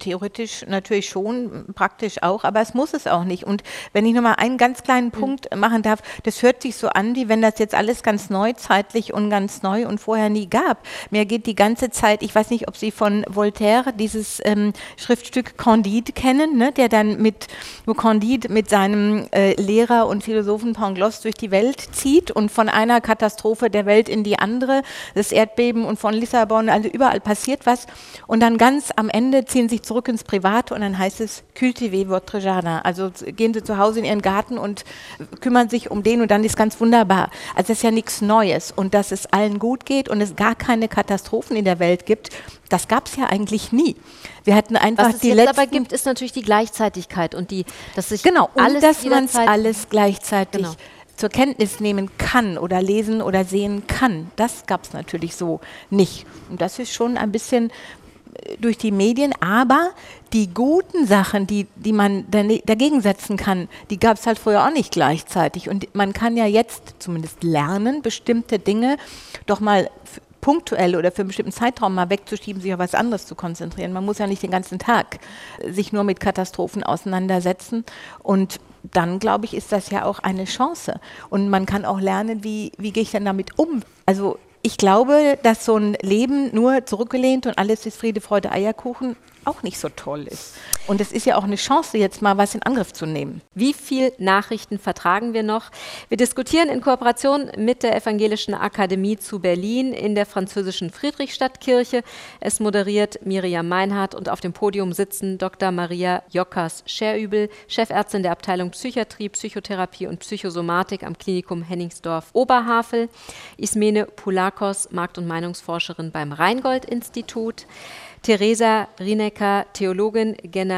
theoretisch natürlich schon, praktisch auch, aber es muss es auch nicht. Und wenn ich nochmal einen ganz kleinen Punkt mhm. machen darf, das hört sich so an, wie wenn das jetzt alles ganz neuzeitlich und ganz neu und vorher nie gab. Mir geht die ganze Zeit, ich weiß nicht, ob Sie von Voltaire dieses ähm, Schriftstück Candide kennen, ne, der dann mit, wo Candide mit seinem äh, Lehrer und Philosophen Pangloss durch die Welt zieht und von einer Katastrophe der Welt in die andere, das Erdbeben und von Lissabon, also überall passiert was und dann ganz am Ende ziehen sie sich zurück ins Private und dann heißt es cultivez votre jardin, also gehen sie zu Hause in ihren Garten und kümmern sich um den und dann ist ganz wunderbar. Also das ist ja nichts Neues und dass es allen gut geht und es gar keine Katastrophen in der Welt gibt, das gab es ja eigentlich nie. Wir hatten einfach Was es die jetzt letzten, aber gibt, ist natürlich die Gleichzeitigkeit und die, dass sich genau, alles und dass man es jederzeit- alles gleichzeitig Genau. zur Kenntnis nehmen kann oder lesen oder sehen kann. Das gab es natürlich so nicht. Und das ist schon ein bisschen äh, durch die Medien, aber die guten Sachen, die, die man dane- dagegen setzen kann, die gab es halt früher auch nicht gleichzeitig. Und man kann ja jetzt zumindest lernen, bestimmte Dinge doch mal f- punktuell oder für einen bestimmten Zeitraum mal wegzuschieben, sich auf was anderes zu konzentrieren. Man muss ja nicht den ganzen Tag äh, sich nur mit Katastrophen auseinandersetzen. Und dann, glaube ich, ist das ja auch eine Chance. Und man kann auch lernen, wie, wie gehe ich denn damit um? Also ich glaube, dass so ein Leben nur zurückgelehnt und alles ist Friede, Freude, Eierkuchen auch nicht so toll ist. Und es ist ja auch eine Chance, jetzt mal was in Angriff zu nehmen. Wie viel Nachrichten vertragen wir noch? Wir diskutieren in Kooperation mit der Evangelischen Akademie zu Berlin in der französischen Friedrichstadtkirche. Es moderiert Miriam Meinhardt und auf dem Podium sitzen Doktor Maria Jockers-Scherübel, Chefärztin der Abteilung Psychiatrie, Psychotherapie und Psychosomatik am Klinikum Hennigsdorf-Oberhavel, Ismene Poulakos, Markt- und Meinungsforscherin beim Rheingold-Institut, Theresa Rinecker, Theologin,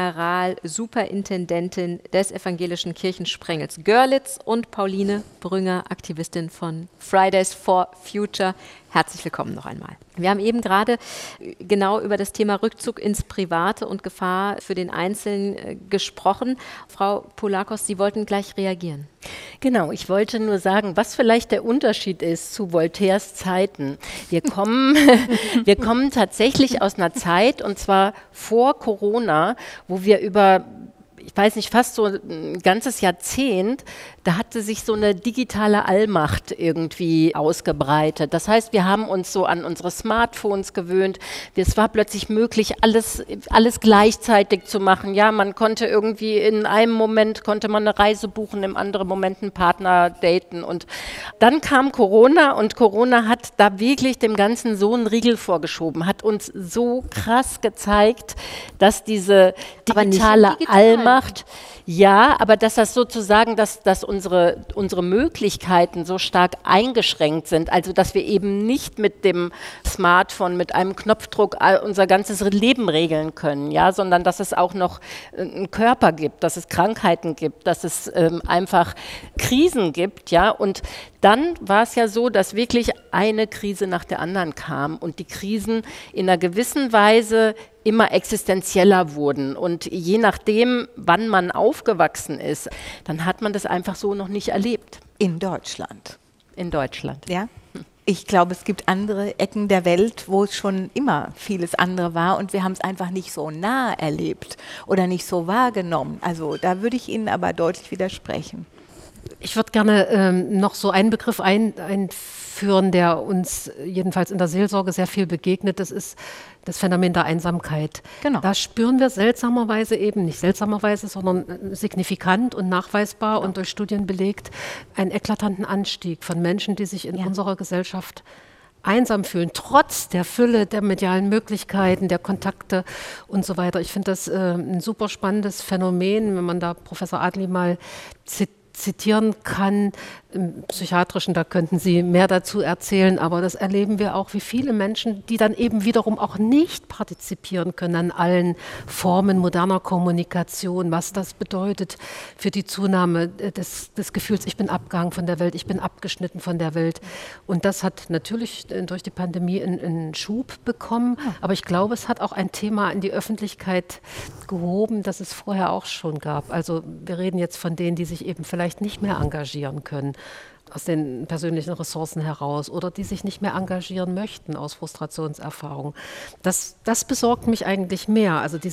Generalsuperintendentin des Evangelischen Kirchensprengels Görlitz und Pauline Brünger, Aktivistin von Fridays for Future. Herzlich willkommen noch einmal. Wir haben eben gerade genau über das Thema Rückzug ins Private und Gefahr für den Einzelnen äh, gesprochen. Frau Poulakos, Sie wollten gleich reagieren. Genau, ich wollte nur sagen, was vielleicht der Unterschied ist zu Voltaires Zeiten. Wir kommen, wir kommen tatsächlich aus einer Zeit, und zwar vor Corona, wo wir über, ich weiß nicht, fast so ein ganzes Jahrzehnt, da hatte sich so eine digitale Allmacht irgendwie ausgebreitet. Das heißt, wir haben uns so an unsere Smartphones gewöhnt. Es war plötzlich möglich, alles, alles gleichzeitig zu machen. Ja, man konnte irgendwie in einem Moment konnte man eine Reise buchen, im anderen Moment einen Partner daten. Und dann kam Corona und Corona hat da wirklich dem Ganzen so einen Riegel vorgeschoben, hat uns so krass gezeigt, dass diese digitale Allmacht, ja, aber dass das sozusagen, dass, dass unsere, unsere Möglichkeiten so stark eingeschränkt sind, also dass wir eben nicht mit dem Smartphone, mit einem Knopfdruck unser ganzes Leben regeln können, ja, sondern dass es auch noch einen Körper gibt, dass es Krankheiten gibt, dass es ähm, einfach Krisen gibt, ja, und dann war es ja so, dass wirklich eine Krise nach der anderen kam und die Krisen in einer gewissen Weise immer existenzieller wurden. Und je nachdem, wann man aufgewachsen ist, dann hat man das einfach so noch nicht erlebt. In Deutschland. In Deutschland. Ja. Ich glaube, es gibt andere Ecken der Welt, wo es schon immer vieles andere war und wir haben es einfach nicht so nah erlebt oder nicht so wahrgenommen. Also da würde ich Ihnen aber deutlich widersprechen. Ich würde gerne ähm, noch so einen Begriff ein, einführen, der uns jedenfalls in der Seelsorge sehr viel begegnet. Das ist das Phänomen der Einsamkeit. Genau. Da spüren wir seltsamerweise eben, nicht seltsamerweise, sondern signifikant und nachweisbar ja. und durch Studien belegt, einen eklatanten Anstieg von Menschen, die sich in ja. unserer Gesellschaft einsam fühlen, trotz der Fülle der medialen Möglichkeiten, der Kontakte und so weiter. Ich finde das äh, ein super spannendes Phänomen, wenn man da Professor Adli mal zitiert, zitieren kann, im Psychiatrischen, da könnten Sie mehr dazu erzählen, aber das erleben wir auch, wie viele Menschen, die dann eben wiederum auch nicht partizipieren können an allen Formen moderner Kommunikation, was das bedeutet für die Zunahme des, des Gefühls, ich bin abgehangen von der Welt, ich bin abgeschnitten von der Welt. Und das hat natürlich durch die Pandemie einen, einen Schub bekommen, aber ich glaube, es hat auch ein Thema in die Öffentlichkeit gehoben, das es vorher auch schon gab. Also wir reden jetzt von denen, die sich eben vielleicht nicht mehr engagieren können, aus den persönlichen Ressourcen heraus oder die sich nicht mehr engagieren möchten aus Frustrationserfahrung. Das, das besorgt mich eigentlich mehr, also diese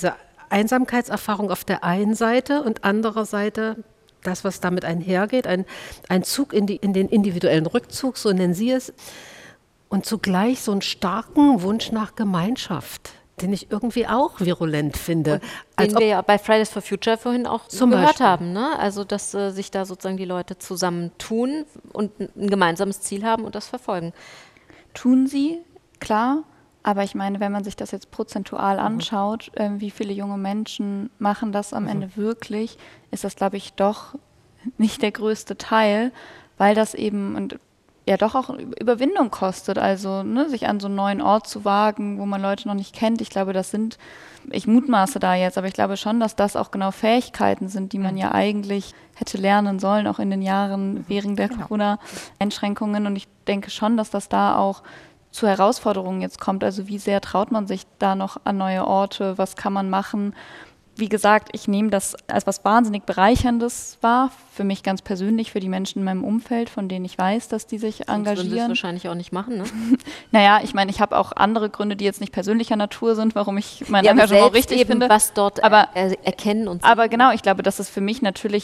Einsamkeitserfahrung auf der einen Seite und andererseits das, was damit einhergeht, ein, ein Zug in, die, in den individuellen Rückzug, so nennen Sie es, und zugleich so einen starken Wunsch nach Gemeinschaft, den ich irgendwie auch virulent finde. Den wir ja bei Fridays for Future vorhin auch Zum gehört Beispiel. haben, ne? Also dass äh, sich da sozusagen die Leute zusammentun und ein gemeinsames Ziel haben und das verfolgen. Tun sie, klar. Aber ich meine, wenn man sich das jetzt prozentual anschaut, äh, wie viele junge Menschen machen das am Ende wirklich, ist das, glaube ich, doch nicht der größte Teil, weil das eben und ja doch auch Überwindung kostet. Also ne, sich an so einen neuen Ort zu wagen, wo man Leute noch nicht kennt. Ich glaube, das sind, ich mutmaße da jetzt, aber ich glaube schon, dass das auch genau Fähigkeiten sind, die man ja eigentlich hätte lernen sollen, auch in den Jahren während der Corona-Einschränkungen. Und ich denke schon, dass das da auch zu Herausforderungen jetzt kommt. Also wie sehr traut man sich da noch an neue Orte? Was kann man machen? Wie gesagt, ich nehme das als was wahnsinnig Bereicherndes wahr, für mich ganz persönlich, für die Menschen in meinem Umfeld, von denen ich weiß, dass die sich Sonst würden sie es engagieren. wahrscheinlich auch nicht machen, ne? Naja, ich meine, ich habe auch andere Gründe, die jetzt nicht persönlicher Natur sind, warum ich mein Ja, aber Engagement selbst richtig eben finde. was dort Aber- er, erkennen und Aber genau, ich glaube, dass es für mich natürlich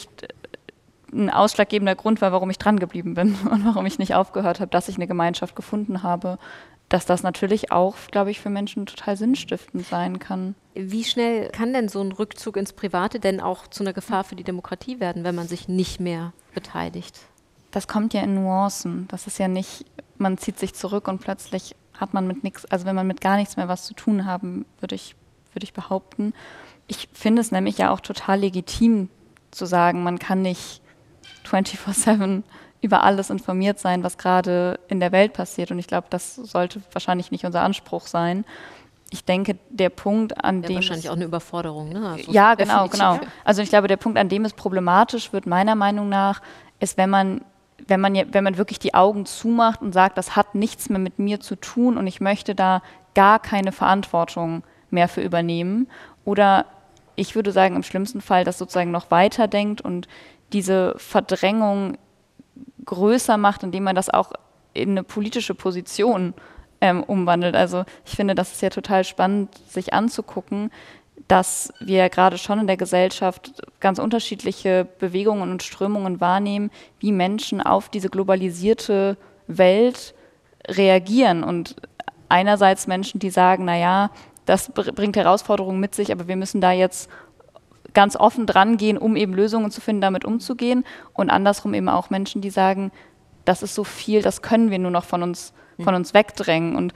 ein ausschlaggebender Grund war, warum ich dran geblieben bin und warum ich nicht aufgehört habe, dass ich eine Gemeinschaft gefunden habe, dass das natürlich auch, glaube ich, für Menschen total sinnstiftend sein kann. Wie schnell kann denn so ein Rückzug ins Private denn auch zu einer Gefahr für die Demokratie werden, wenn man sich nicht mehr beteiligt? Das kommt ja in Nuancen. Das ist ja nicht, man zieht sich zurück und plötzlich hat man mit nichts, also wenn man mit gar nichts mehr was zu tun haben, würde ich, würde ich behaupten. Ich finde es nämlich ja auch total legitim zu sagen, man kann nicht vierundzwanzig sieben über alles informiert sein, was gerade in der Welt passiert. Und ich glaube, das sollte wahrscheinlich nicht unser Anspruch sein. Ich denke, der Punkt, an Wäre dem wahrscheinlich es, auch eine Überforderung, ne? Also ja, genau, definitiv. genau. Also ich glaube, der Punkt, an dem es problematisch wird, meiner Meinung nach, ist, wenn man, wenn man, ja- wenn man wirklich die Augen zumacht und sagt, das hat nichts mehr mit mir zu tun und ich möchte da gar keine Verantwortung mehr für übernehmen. Oder ich würde sagen, im schlimmsten Fall, das sozusagen noch weiterdenkt und diese Verdrängung größer macht, indem man das auch in eine politische Position ähm, umwandelt. Also ich finde, das ist ja total spannend, sich anzugucken, dass wir ja gerade schon in der Gesellschaft ganz unterschiedliche Bewegungen und Strömungen wahrnehmen, wie Menschen auf diese globalisierte Welt reagieren. Und einerseits Menschen, die sagen, naja, das br- bringt Herausforderungen mit sich, aber wir müssen da jetzt ganz offen dran gehen, um eben Lösungen zu finden, damit umzugehen. Und andersrum eben auch Menschen, die sagen, das ist so viel, das können wir nur noch von uns, von uns wegdrängen. Und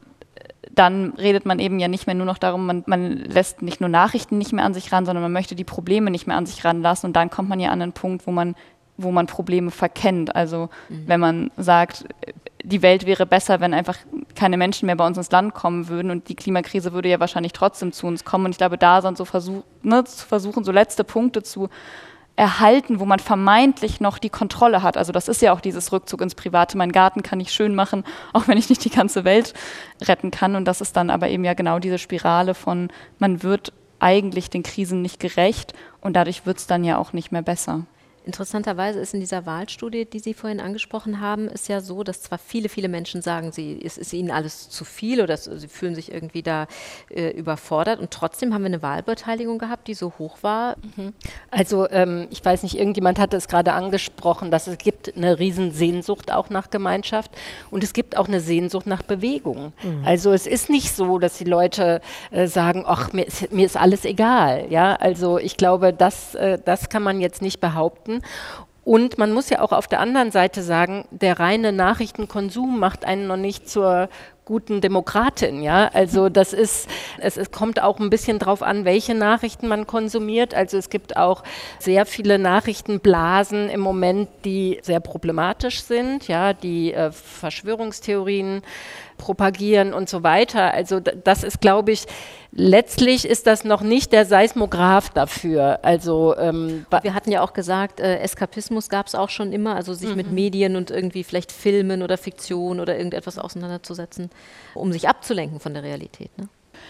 dann redet man eben ja nicht mehr nur noch darum, man, man lässt nicht nur Nachrichten nicht mehr an sich ran, sondern man möchte die Probleme nicht mehr an sich ranlassen. Und dann kommt man ja an einen Punkt, wo man, wo man Probleme verkennt. Also wenn man sagt, die Welt wäre besser, wenn einfach keine Menschen mehr bei uns ins Land kommen würden und die Klimakrise würde ja wahrscheinlich trotzdem zu uns kommen. Und ich glaube, da sind so Versuch, ne, zu versuchen, so letzte Punkte zu erhalten, wo man vermeintlich noch die Kontrolle hat. Also das ist ja auch dieses Rückzug ins Private. Mein Garten kann ich schön machen, auch wenn ich nicht die ganze Welt retten kann. Und das ist dann aber eben ja genau diese Spirale von, man wird eigentlich den Krisen nicht gerecht und dadurch wird es dann ja auch nicht mehr besser. Interessanterweise ist in dieser Wahlstudie, die Sie vorhin angesprochen haben, ist ja so, dass zwar viele, viele Menschen sagen, sie, es ist ihnen alles zu viel oder es, sie fühlen sich irgendwie da äh, überfordert und trotzdem haben wir eine Wahlbeteiligung gehabt, die so hoch war. Also ähm, ich weiß nicht, irgendjemand hatte es gerade angesprochen, dass es gibt eine Riesensehnsucht auch nach Gemeinschaft und es gibt auch eine Sehnsucht nach Bewegung. Mhm. Also es ist nicht so, dass die Leute äh, sagen, ach, mir ist, mir ist alles egal. Ja, also ich glaube, das, äh, das kann man jetzt nicht behaupten. Und man muss ja auch auf der anderen Seite sagen, der reine Nachrichtenkonsum macht einen noch nicht zur guten Demokratin, ja, also das ist, es, es kommt auch ein bisschen drauf an, welche Nachrichten man konsumiert, also es gibt auch sehr viele Nachrichtenblasen im Moment, die sehr problematisch sind, ja, die äh, Verschwörungstheorien propagieren und so weiter, also d- das ist, glaube ich, letztlich ist das noch nicht der Seismograph dafür, also ähm, Wir hatten ja auch gesagt, äh, Eskapismus gab es auch schon immer, also sich mit Medien und irgendwie vielleicht Filmen oder Fiktion oder irgendetwas auseinanderzusetzen, um sich abzulenken von der Realität. Ne?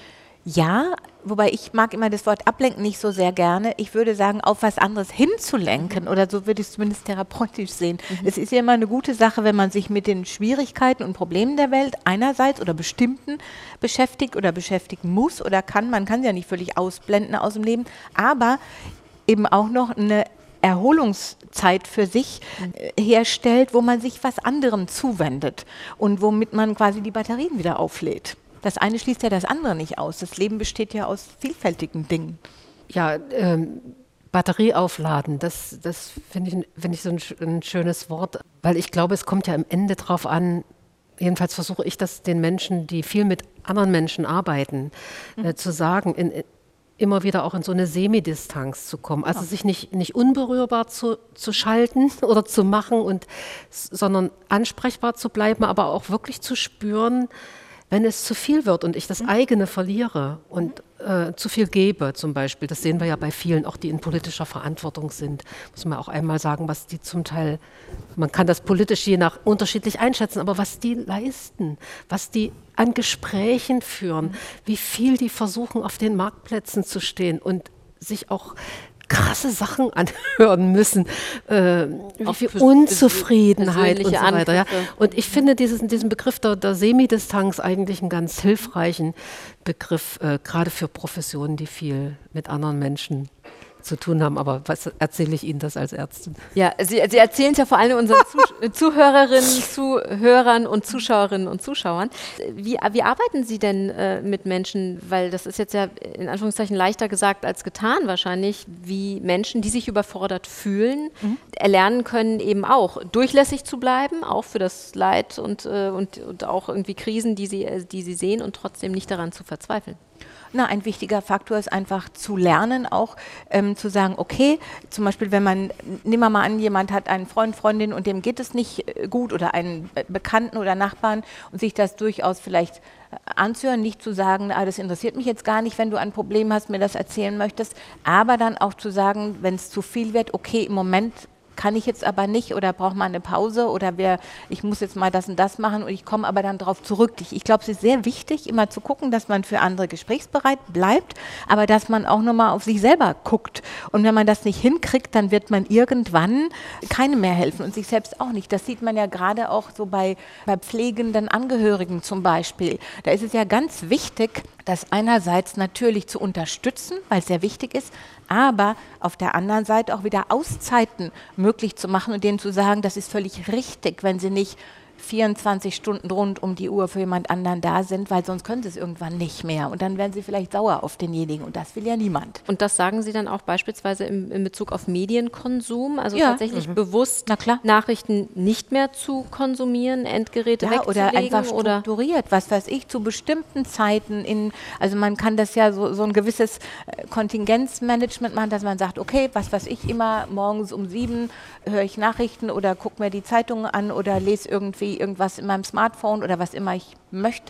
Ja, wobei ich mag immer das Wort ablenken nicht so sehr gerne. Ich würde sagen, auf was anderes hinzulenken oder so würde ich es zumindest therapeutisch sehen. Mhm. Es ist ja immer eine gute Sache, wenn man sich mit den Schwierigkeiten und Problemen der Welt einerseits oder bestimmten beschäftigt oder beschäftigen muss oder kann. Man kann sie ja nicht völlig ausblenden aus dem Leben, aber eben auch noch eine Erholungszeit für sich äh, herstellt, wo man sich was anderem zuwendet und womit man quasi die Batterien wieder auflädt. Das eine schließt ja das andere nicht aus. Das Leben besteht ja aus vielfältigen Dingen. Ja, ähm, Batterie aufladen, das, das finde ich, find ich so ein, ein schönes Wort, weil ich glaube, es kommt ja am Ende drauf an, jedenfalls versuche ich das den Menschen, die viel mit anderen Menschen arbeiten, mhm. äh, zu sagen, in, in, immer wieder auch in so eine Semidistanz zu kommen. Also ja. sich nicht, nicht unberührbar zu, zu schalten oder zu machen, und, sondern ansprechbar zu bleiben, aber auch wirklich zu spüren, wenn es zu viel wird und ich das mhm. eigene verliere und äh, zu viel gebe zum Beispiel. Das sehen wir ja bei vielen, auch die in politischer Verantwortung sind. Muss man auch einmal sagen, was die zum Teil, man kann das politisch je nach unterschiedlich einschätzen, aber was die leisten, was die an Gesprächen führen, mhm. wie viel die versuchen, auf den Marktplätzen zu stehen und sich auch krasse Sachen anhören müssen, äh, wie viel Unzufriedenheit und so weiter. Ja. Und ich finde diesen, diesen Begriff der, der Semidistanz eigentlich einen ganz hilfreichen Begriff, äh, gerade für Professionen, die viel mit anderen Menschen zu tun haben. Aber was erzähle ich Ihnen das als Ärztin? Ja, Sie, Sie erzählen es ja vor allem unseren Zuh- Zuhörerinnen, Zuhörern und Zuschauerinnen und Zuschauern. Wie, wie arbeiten Sie denn äh, mit Menschen, weil das ist jetzt ja in Anführungszeichen leichter gesagt als getan wahrscheinlich, wie Menschen, die sich überfordert fühlen, mhm. erlernen können, eben auch durchlässig zu bleiben, auch für das Leid und, äh, und, und auch irgendwie Krisen, die sie, die sie sehen, und trotzdem nicht daran zu verzweifeln. Na, ein wichtiger Faktor ist einfach zu lernen, auch ähm, zu sagen, okay, zum Beispiel, wenn man, nehmen wir mal an, jemand hat einen Freund, Freundin und dem geht es nicht äh, gut oder einen Be- Bekannten oder Nachbarn, und sich das durchaus vielleicht äh, anzuhören, nicht zu sagen, ah, das interessiert mich jetzt gar nicht, wenn du ein Problem hast, mir das erzählen möchtest, aber dann auch zu sagen, wenn es zu viel wird, okay, im Moment kann ich jetzt aber nicht oder brauche mal eine Pause oder wer, ich muss jetzt mal das und das machen und ich komme aber dann darauf zurück. Ich, ich glaube, es ist sehr wichtig, immer zu gucken, dass man für andere gesprächsbereit bleibt, aber dass man auch nochmal auf sich selber guckt. Und wenn man das nicht hinkriegt, dann wird man irgendwann keinem mehr helfen und sich selbst auch nicht. Das sieht man ja gerade auch so bei, bei pflegenden Angehörigen zum Beispiel. Da ist es ja ganz wichtig, das einerseits natürlich zu unterstützen, weil es sehr wichtig ist, aber auf der anderen Seite auch wieder Auszeiten möglich zu machen und denen zu sagen, das ist völlig richtig, wenn sie nicht vierundzwanzig Stunden rund um die Uhr für jemand anderen da sind, weil sonst können sie es irgendwann nicht mehr. Und dann werden sie vielleicht sauer auf denjenigen und das will ja niemand. Und das sagen Sie dann auch beispielsweise im, in Bezug auf Medienkonsum, also ja. tatsächlich mhm. bewusst Nachrichten nicht mehr zu konsumieren, Endgeräte ja, wegzulegen? Oder einfach strukturiert, oder? Was weiß ich, zu bestimmten Zeiten. In, also man kann das ja so, so ein gewisses Kontingenzmanagement machen, dass man sagt, okay, was weiß ich, immer morgens um sieben höre ich Nachrichten oder gucke mir die Zeitungen an oder lese irgendwie irgendwas in meinem Smartphone oder was immer ich möchte.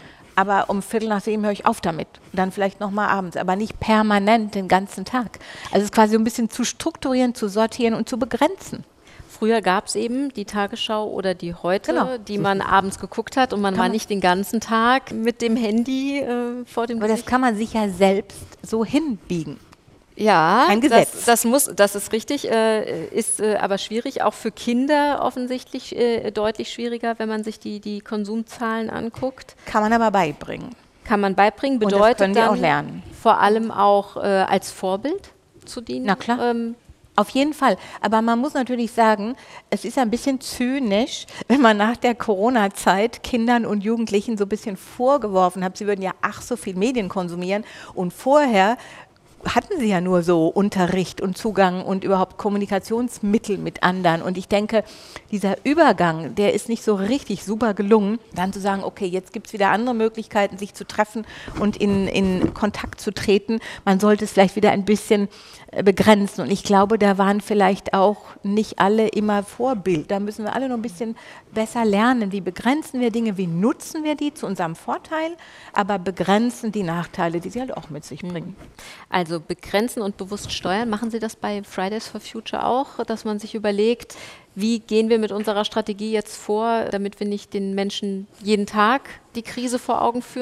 Aber um Viertel nach sieben höre ich auf damit. Dann vielleicht nochmal abends, aber nicht permanent den ganzen Tag. Also es ist quasi ein bisschen zu strukturieren, zu sortieren und zu begrenzen. Früher gab es eben die Tagesschau oder die Heute, genau. die man abends geguckt hat und man kann war nicht den ganzen Tag mit dem Handy äh, vor dem Aber Gesicht. das kann man sich ja selbst so hinbiegen. Ja, Kein Gesetz. Das, das, muss, das ist richtig, äh, ist äh, aber schwierig, auch für Kinder offensichtlich äh, deutlich schwieriger, wenn man sich die, die Konsumzahlen anguckt. Kann man aber beibringen. Kann man beibringen, bedeutet und das können die dann auch lernen. Vor allem auch äh, als Vorbild zu dienen. Na klar. Ähm, Auf jeden Fall. Aber man muss natürlich sagen, es ist ein bisschen zynisch, wenn man nach der Corona-Zeit Kindern und Jugendlichen so ein bisschen vorgeworfen hat, sie würden ja ach so viel Medien konsumieren und vorher hatten sie ja nur so Unterricht und Zugang und überhaupt Kommunikationsmittel mit anderen. Und ich denke, dieser Übergang, der ist nicht so richtig super gelungen, dann zu sagen, okay, jetzt gibt es wieder andere Möglichkeiten, sich zu treffen und in, in Kontakt zu treten. Man sollte es vielleicht wieder ein bisschen begrenzen. Und ich glaube, da waren vielleicht auch nicht alle immer Vorbild. Da müssen wir alle noch ein bisschen besser lernen. Wie begrenzen wir Dinge, wie nutzen wir die zu unserem Vorteil, aber begrenzen die Nachteile, die sie halt auch mit sich bringen. Also begrenzen und bewusst steuern. Machen Sie das bei Fridays for Future auch, dass man sich überlegt, wie gehen wir mit unserer Strategie jetzt vor, damit wir nicht den Menschen jeden Tag die Krise vor Augen führen?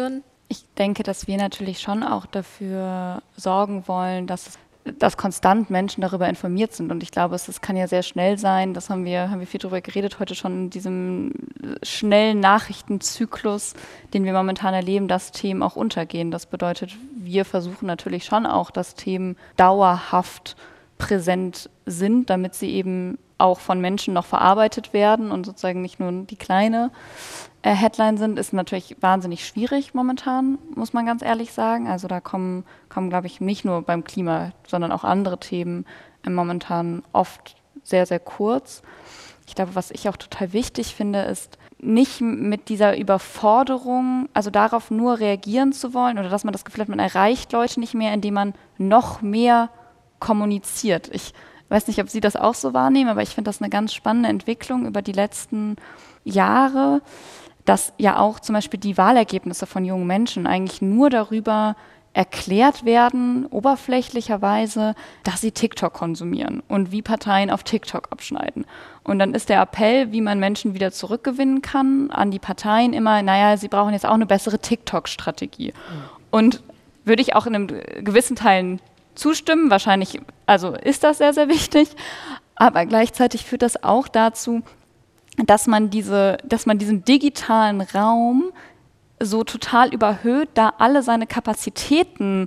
Ich denke, dass wir natürlich schon auch dafür sorgen wollen, dass, dass konstant Menschen darüber informiert sind. Und ich glaube, es, es kann ja sehr schnell sein, das haben wir, haben wir viel darüber geredet heute schon, in diesem schnellen Nachrichtenzyklus, den wir momentan erleben, dass Themen auch untergehen. Das bedeutet, wir versuchen natürlich schon auch, dass Themen dauerhaft präsent sind, damit sie eben auch von Menschen noch verarbeitet werden und sozusagen nicht nur die kleine äh, Headline sind, ist natürlich wahnsinnig schwierig momentan, muss man ganz ehrlich sagen. Also da kommen, kommen glaube ich, nicht nur beim Klima, sondern auch andere Themen äh, momentan oft sehr, sehr kurz. Ich glaube, was ich auch total wichtig finde, ist nicht mit dieser Überforderung, also darauf nur reagieren zu wollen oder dass man das Gefühl hat, man erreicht Leute nicht mehr, indem man noch mehr kommuniziert. Ich weiß nicht, ob Sie das auch so wahrnehmen, aber ich finde das eine ganz spannende Entwicklung über die letzten Jahre, dass ja auch zum Beispiel die Wahlergebnisse von jungen Menschen eigentlich nur darüber erklärt werden, oberflächlicherweise, dass sie TikTok konsumieren und wie Parteien auf TikTok abschneiden. Und dann ist der Appell, wie man Menschen wieder zurückgewinnen kann, an die Parteien immer, naja, sie brauchen jetzt auch eine bessere TikTok-Strategie. Mhm. Und würde ich auch in einem gewissen Teilen zustimmen. Wahrscheinlich, also ist das sehr, sehr wichtig. Aber gleichzeitig führt das auch dazu, dass man diese, dass man diesen digitalen Raum so total überhöht, da alle seine Kapazitäten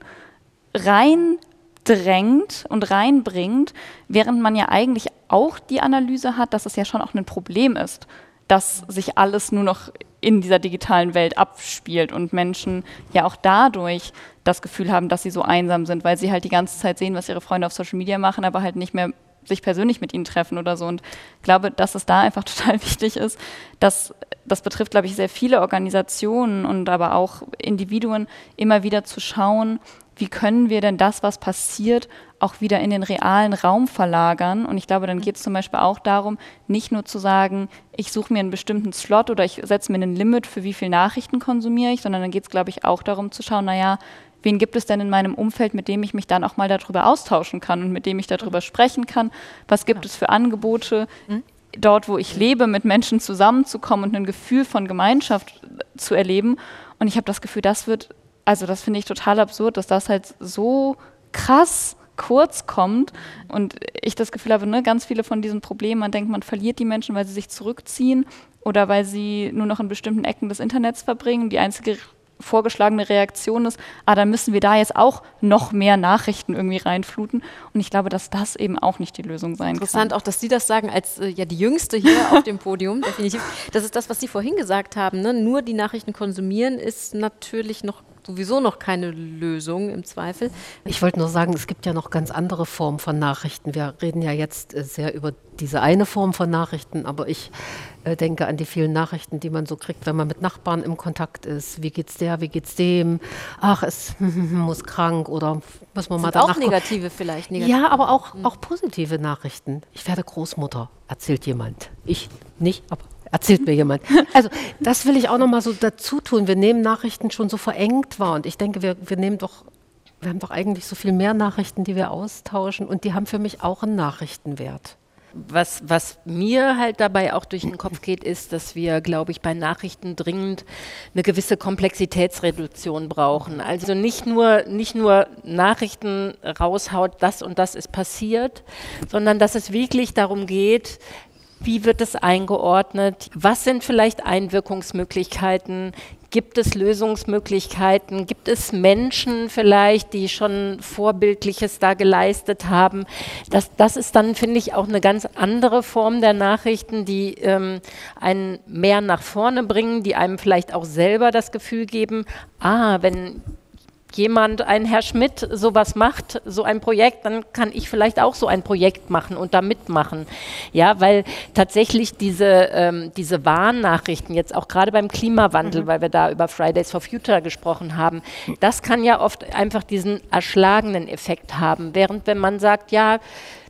reindrängt und reinbringt, während man ja eigentlich auch die Analyse hat, dass es ja schon auch ein Problem ist, dass sich alles nur noch in dieser digitalen Welt abspielt und Menschen ja auch dadurch das Gefühl haben, dass sie so einsam sind, weil sie halt die ganze Zeit sehen, was ihre Freunde auf Social Media machen, aber halt nicht mehr sich persönlich mit ihnen treffen oder so. Und ich glaube, dass es da einfach total wichtig ist, dass das betrifft, glaube ich, sehr viele Organisationen und aber auch Individuen, immer wieder zu schauen, wie können wir denn das, was passiert, auch wieder in den realen Raum verlagern. Und ich glaube, dann geht es zum Beispiel auch darum, nicht nur zu sagen, ich suche mir einen bestimmten Slot oder ich setze mir ein Limit, für wie viel Nachrichten konsumiere ich, sondern dann geht es, glaube ich, auch darum zu schauen, naja, wen gibt es denn in meinem Umfeld, mit dem ich mich dann auch mal darüber austauschen kann und mit dem ich darüber sprechen kann? Was gibt es für Angebote, dort, wo ich lebe, mit Menschen zusammenzukommen und ein Gefühl von Gemeinschaft zu erleben? Und ich habe das Gefühl, das wird, also das finde ich total absurd, dass das halt so krass kurz kommt und ich das Gefühl habe, ne, ganz viele von diesen Problemen, man denkt, man verliert die Menschen, weil sie sich zurückziehen oder weil sie nur noch in bestimmten Ecken des Internets verbringen. Die einzige vorgeschlagene Reaktion ist, ah, dann müssen wir da jetzt auch noch mehr Nachrichten irgendwie reinfluten. Und ich glaube, dass das eben auch nicht die Lösung sein kann. Interessant auch, dass Sie das sagen, als äh, ja die Jüngste hier auf dem Podium, definitiv. Das ist das, was Sie vorhin gesagt haben, ne? Nur die Nachrichten konsumieren ist natürlich noch sowieso noch keine Lösung im Zweifel. Ich wollte nur sagen, es gibt ja noch ganz andere Formen von Nachrichten. Wir reden ja jetzt äh, sehr über diese eine Form von Nachrichten, aber ich äh, denke an die vielen Nachrichten, die man so kriegt, wenn man mit Nachbarn im Kontakt ist. Wie geht's der, wie geht's dem? Ach, es muss krank oder muss man mal danach auch negative vielleicht. Negative. Ja, aber auch, auch positive Nachrichten. Ich werde Großmutter, erzählt jemand. Ich nicht, aber erzählt mir jemand. Also das will ich auch noch mal so dazu tun. Wir nehmen Nachrichten schon so verengt wahr und ich denke, wir, wir nehmen doch, wir haben doch eigentlich so viel mehr Nachrichten, die wir austauschen und die haben für mich auch einen Nachrichtenwert. Was, was mir halt dabei auch durch den Kopf geht, ist, dass wir, glaube ich, bei Nachrichten dringend eine gewisse Komplexitätsreduktion brauchen. Also nicht nur, nicht nur Nachrichten raushaut, das und das ist passiert, sondern dass es wirklich darum geht, wie wird es eingeordnet? Was sind vielleicht Einwirkungsmöglichkeiten? Gibt es Lösungsmöglichkeiten? Gibt es Menschen vielleicht, die schon Vorbildliches da geleistet haben? Das, das ist dann, finde ich, auch eine ganz andere Form der Nachrichten, die ähm, einen mehr nach vorne bringen, die einem vielleicht auch selber das Gefühl geben, ah, wenn jemand, ein Herr Schmidt, sowas macht, so ein Projekt, dann kann ich vielleicht auch so ein Projekt machen und da mitmachen. Ja, weil tatsächlich diese, ähm, diese Warnnachrichten, jetzt auch gerade beim Klimawandel, mhm. weil wir da über Fridays for Future gesprochen haben, das kann ja oft einfach diesen erschlagenen Effekt haben. Während wenn man sagt, ja,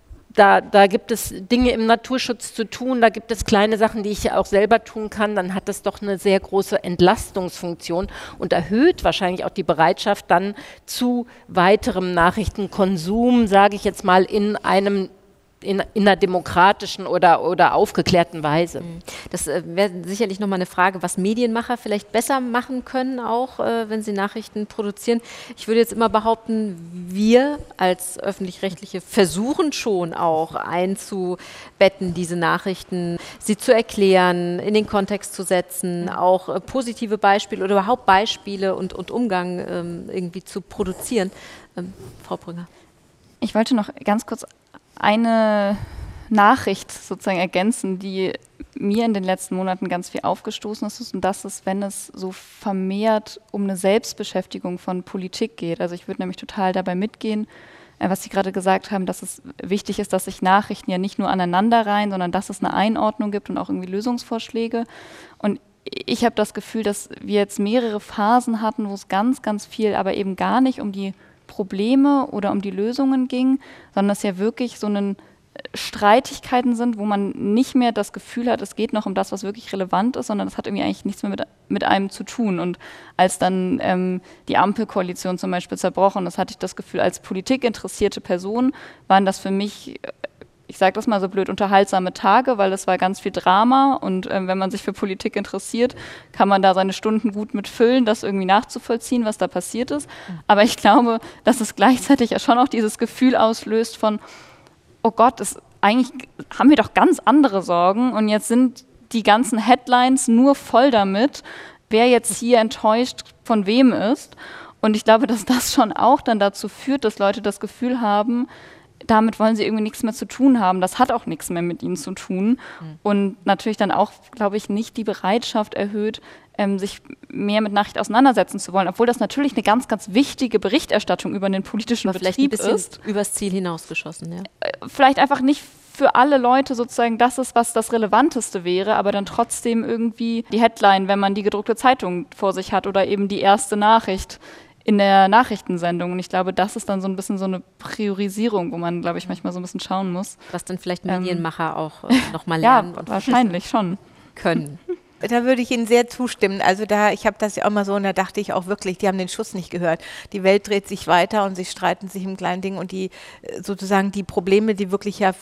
Da, da gibt es Dinge im Naturschutz zu tun, da gibt es kleine Sachen, die ich ja auch selber tun kann, dann hat das doch eine sehr große Entlastungsfunktion und erhöht wahrscheinlich auch die Bereitschaft dann zu weiterem Nachrichtenkonsum, sage ich jetzt mal, in einem in, in einer demokratischen oder, oder aufgeklärten Weise. Das äh, wäre sicherlich nochmal eine Frage, was Medienmacher vielleicht besser machen können, auch äh, wenn sie Nachrichten produzieren. Ich würde jetzt immer behaupten, wir als Öffentlich-Rechtliche versuchen schon auch einzubetten, diese Nachrichten, sie zu erklären, in den Kontext zu setzen, auch äh, positive Beispiele oder überhaupt Beispiele und, und Umgang ähm, irgendwie zu produzieren. Ähm, Frau Brünger. Ich wollte noch ganz kurz eine Nachricht sozusagen ergänzen, die mir in den letzten Monaten ganz viel aufgestoßen ist, und das ist, wenn es so vermehrt um eine Selbstbeschäftigung von Politik geht. Also ich würde nämlich total dabei mitgehen, äh, was Sie gerade gesagt haben, dass es wichtig ist, dass sich Nachrichten ja nicht nur aneinanderreihen, sondern dass es eine Einordnung gibt und auch irgendwie Lösungsvorschläge. Und ich habe das Gefühl, dass wir jetzt mehrere Phasen hatten, wo es ganz, ganz viel, aber eben gar nicht um die Probleme oder um die Lösungen ging, sondern es ja wirklich so einen Streitigkeiten sind, wo man nicht mehr das Gefühl hat, es geht noch um das, was wirklich relevant ist, sondern es hat irgendwie eigentlich nichts mehr mit, mit einem zu tun. Und als dann ähm, die Ampelkoalition zum Beispiel zerbrochen ist, hatte ich das Gefühl, als politikinteressierte Person waren das für mich, ich sage das mal so blöd, unterhaltsame Tage, weil es war ganz viel Drama, und ähm, wenn man sich für Politik interessiert, kann man da seine Stunden gut mitfüllen, das irgendwie nachzuvollziehen, was da passiert ist. Aber ich glaube, dass es gleichzeitig ja schon auch dieses Gefühl auslöst von, oh Gott, das, eigentlich haben wir doch ganz andere Sorgen, und jetzt sind die ganzen Headlines nur voll damit, wer jetzt hier enttäuscht von wem ist. Und ich glaube, dass das schon auch dann dazu führt, dass Leute das Gefühl haben, damit wollen sie irgendwie nichts mehr zu tun haben. Das hat auch nichts mehr mit ihnen zu tun. Mhm. Und natürlich dann auch, glaube ich, nicht die Bereitschaft erhöht, ähm, sich mehr mit Nachricht auseinandersetzen zu wollen. Obwohl das natürlich eine ganz, ganz wichtige Berichterstattung über den politischen Aber Betrieb vielleicht ein bisschen ist. Übers Ziel hinausgeschossen, ja. Äh, vielleicht einfach nicht für alle Leute sozusagen das ist, was das Relevanteste wäre, aber dann trotzdem irgendwie die Headline, wenn man die gedruckte Zeitung vor sich hat, oder eben die erste Nachricht in der Nachrichtensendung. Und ich glaube, das ist dann so ein bisschen so eine Priorisierung, wo man, glaube ich, manchmal so ein bisschen schauen muss. Was dann vielleicht Ähm, Medienmacher auch äh, nochmal lernen. Ja, und wahrscheinlich schon. können. Da würde ich Ihnen sehr zustimmen. Also da, ich habe das ja auch mal so, und da dachte ich auch wirklich, die haben den Schuss nicht gehört. Die Welt dreht sich weiter und sie streiten sich im kleinen Ding, und die sozusagen die Probleme, die wirklich ja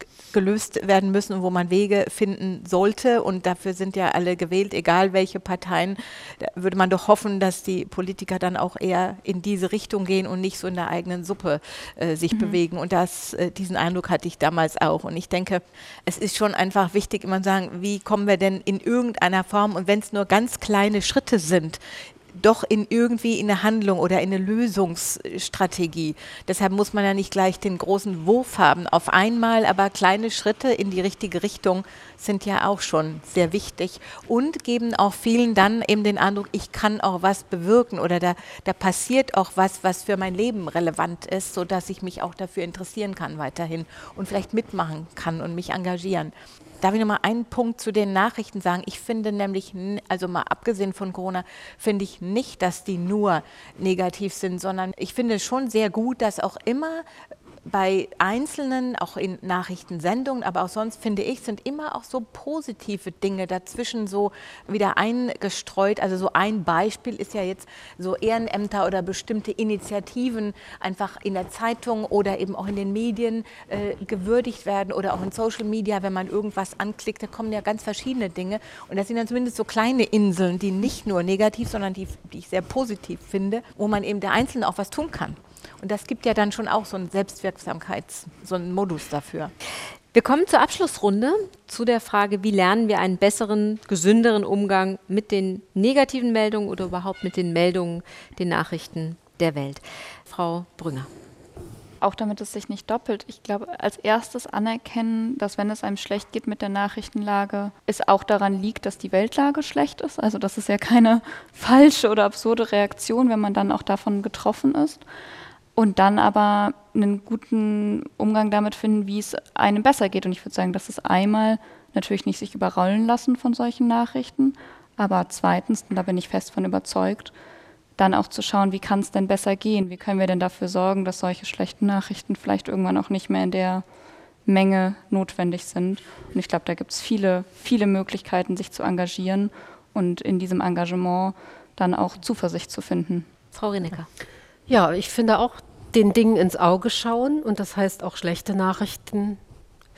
gelöst werden müssen und wo man Wege finden sollte, und dafür sind ja alle gewählt, egal welche Parteien, da würde man doch hoffen, dass die Politiker dann auch eher in diese Richtung gehen und nicht so in der eigenen Suppe äh, sich mhm. bewegen. Und das, äh, diesen Eindruck hatte ich damals auch. Und ich denke, es ist schon einfach wichtig, immer sagen, wie kommen wir denn in irgendeiner Form, und wenn es nur ganz kleine Schritte sind, doch in irgendwie in eine Handlung oder in eine Lösungsstrategie. Deshalb muss man ja nicht gleich den großen Wurf haben auf einmal, aber kleine Schritte in die richtige Richtung sind ja auch schon sehr wichtig und geben auch vielen dann eben den Eindruck, ich kann auch was bewirken, oder da, da passiert auch was, was für mein Leben relevant ist, sodass ich mich auch dafür interessieren kann weiterhin und vielleicht mitmachen kann und mich engagieren. Darf ich noch mal einen Punkt zu den Nachrichten sagen? Ich finde nämlich, also mal abgesehen von Corona, finde ich nicht, dass die nur negativ sind, sondern ich finde schon sehr gut, dass auch immer bei Einzelnen, auch in Nachrichtensendungen, aber auch sonst, finde ich, sind immer auch so positive Dinge dazwischen so wieder eingestreut. Also so ein Beispiel ist ja jetzt so Ehrenämter oder bestimmte Initiativen einfach in der Zeitung oder eben auch in den Medien äh, gewürdigt werden, oder auch in Social Media, wenn man irgendwas anklickt, da kommen ja ganz verschiedene Dinge. Und das sind dann zumindest so kleine Inseln, die nicht nur negativ, sondern die, die ich sehr positiv finde, wo man eben der Einzelne auch was tun kann. Und das gibt ja dann schon auch so einen Selbstwirksamkeits-, so einen Modus dafür. Wir kommen zur Abschlussrunde, zu der Frage, wie lernen wir einen besseren, gesünderen Umgang mit den negativen Meldungen oder überhaupt mit den Meldungen, den Nachrichten der Welt. Frau Brünger. Auch damit es sich nicht doppelt. Ich glaube, als erstes anerkennen, dass wenn es einem schlecht geht mit der Nachrichtenlage, es auch daran liegt, dass die Weltlage schlecht ist. Also das ist ja keine falsche oder absurde Reaktion, wenn man dann auch davon getroffen ist. Und dann aber einen guten Umgang damit finden, wie es einem besser geht. Und ich würde sagen, das ist einmal natürlich nicht sich überrollen lassen von solchen Nachrichten, aber zweitens, und da bin ich fest von überzeugt, dann auch zu schauen, wie kann es denn besser gehen? Wie können wir denn dafür sorgen, dass solche schlechten Nachrichten vielleicht irgendwann auch nicht mehr in der Menge notwendig sind? Und ich glaube, da gibt es viele, viele Möglichkeiten, sich zu engagieren und in diesem Engagement dann auch Zuversicht zu finden. Frau Rinecker. Ja, ich finde auch, den Dingen ins Auge schauen, und das heißt auch schlechte Nachrichten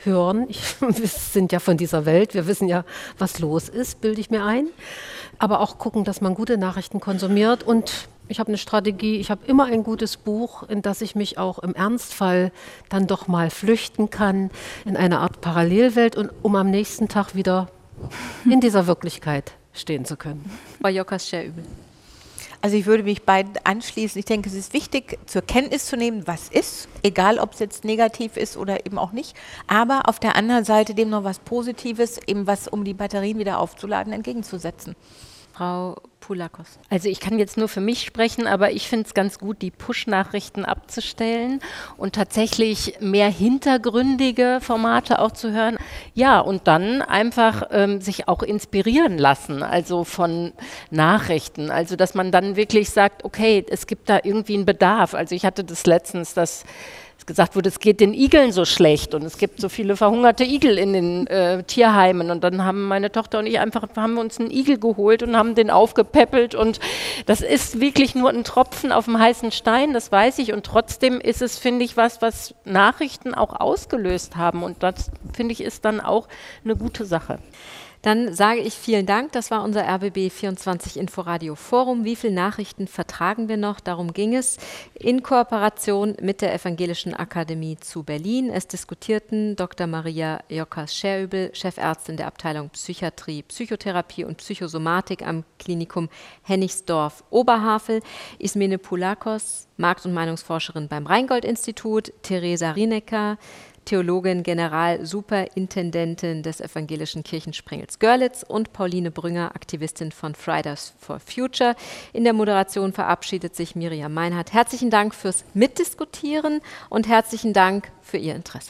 hören. Ich, wir sind ja von dieser Welt, wir wissen ja, was los ist, bilde ich mir ein. Aber auch gucken, dass man gute Nachrichten konsumiert. Und ich habe eine Strategie, ich habe immer ein gutes Buch, in das ich mich auch im Ernstfall dann doch mal flüchten kann, in eine Art Parallelwelt, und um am nächsten Tag wieder in dieser Wirklichkeit stehen zu können. Frau Jockers-Scherübel. Also ich würde mich beiden anschließen. Ich denke, es ist wichtig, zur Kenntnis zu nehmen, was ist, egal ob es jetzt negativ ist oder eben auch nicht. Aber auf der anderen Seite dem noch was Positives, eben was, um die Batterien wieder aufzuladen, entgegenzusetzen. Frau Poulakos. Also ich kann jetzt nur für mich sprechen, aber ich finde es ganz gut, die Push-Nachrichten abzustellen und tatsächlich mehr hintergründige Formate auch zu hören. Ja, und dann einfach ähm, sich auch inspirieren lassen, also von Nachrichten. Also dass man dann wirklich sagt, okay, es gibt da irgendwie einen Bedarf. Also ich hatte das letztens, dass gesagt wurde, es geht den Igeln so schlecht und es gibt so viele verhungerte Igel in den äh, Tierheimen, und dann haben meine Tochter und ich einfach, haben wir uns einen Igel geholt und haben den aufgepäppelt, und das ist wirklich nur ein Tropfen auf dem heißen Stein, das weiß ich, und trotzdem ist es, finde ich, was, was Nachrichten auch ausgelöst haben, und das, finde ich, ist dann auch eine gute Sache. Dann sage ich vielen Dank. Das war unser R B B vierundzwanzig Inforadio Forum. Wie viele Nachrichten vertragen wir noch? Darum ging es in Kooperation mit der Evangelischen Akademie zu Berlin. Es diskutierten Doktor Maria Jockers-Scherübel, Chefärztin der Abteilung Psychiatrie, Psychotherapie und Psychosomatik am Klinikum Hennigsdorf-Oberhavel, Ismene Poulakos, Markt- und Meinungsforscherin beim Rheingold-Institut, Theresa Rienecker, Theologin, Generalsuperintendentin des Evangelischen Kirchensprengels Görlitz, und Pauline Brünger, Aktivistin von Fridays for Future. In der Moderation verabschiedet sich Miriam Meinhardt. Herzlichen Dank fürs Mitdiskutieren und herzlichen Dank für Ihr Interesse.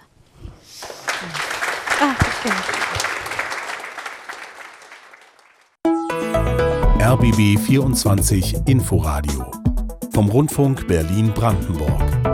Ah, R B B vierundzwanzig Inforadio vom Rundfunk Berlin-Brandenburg.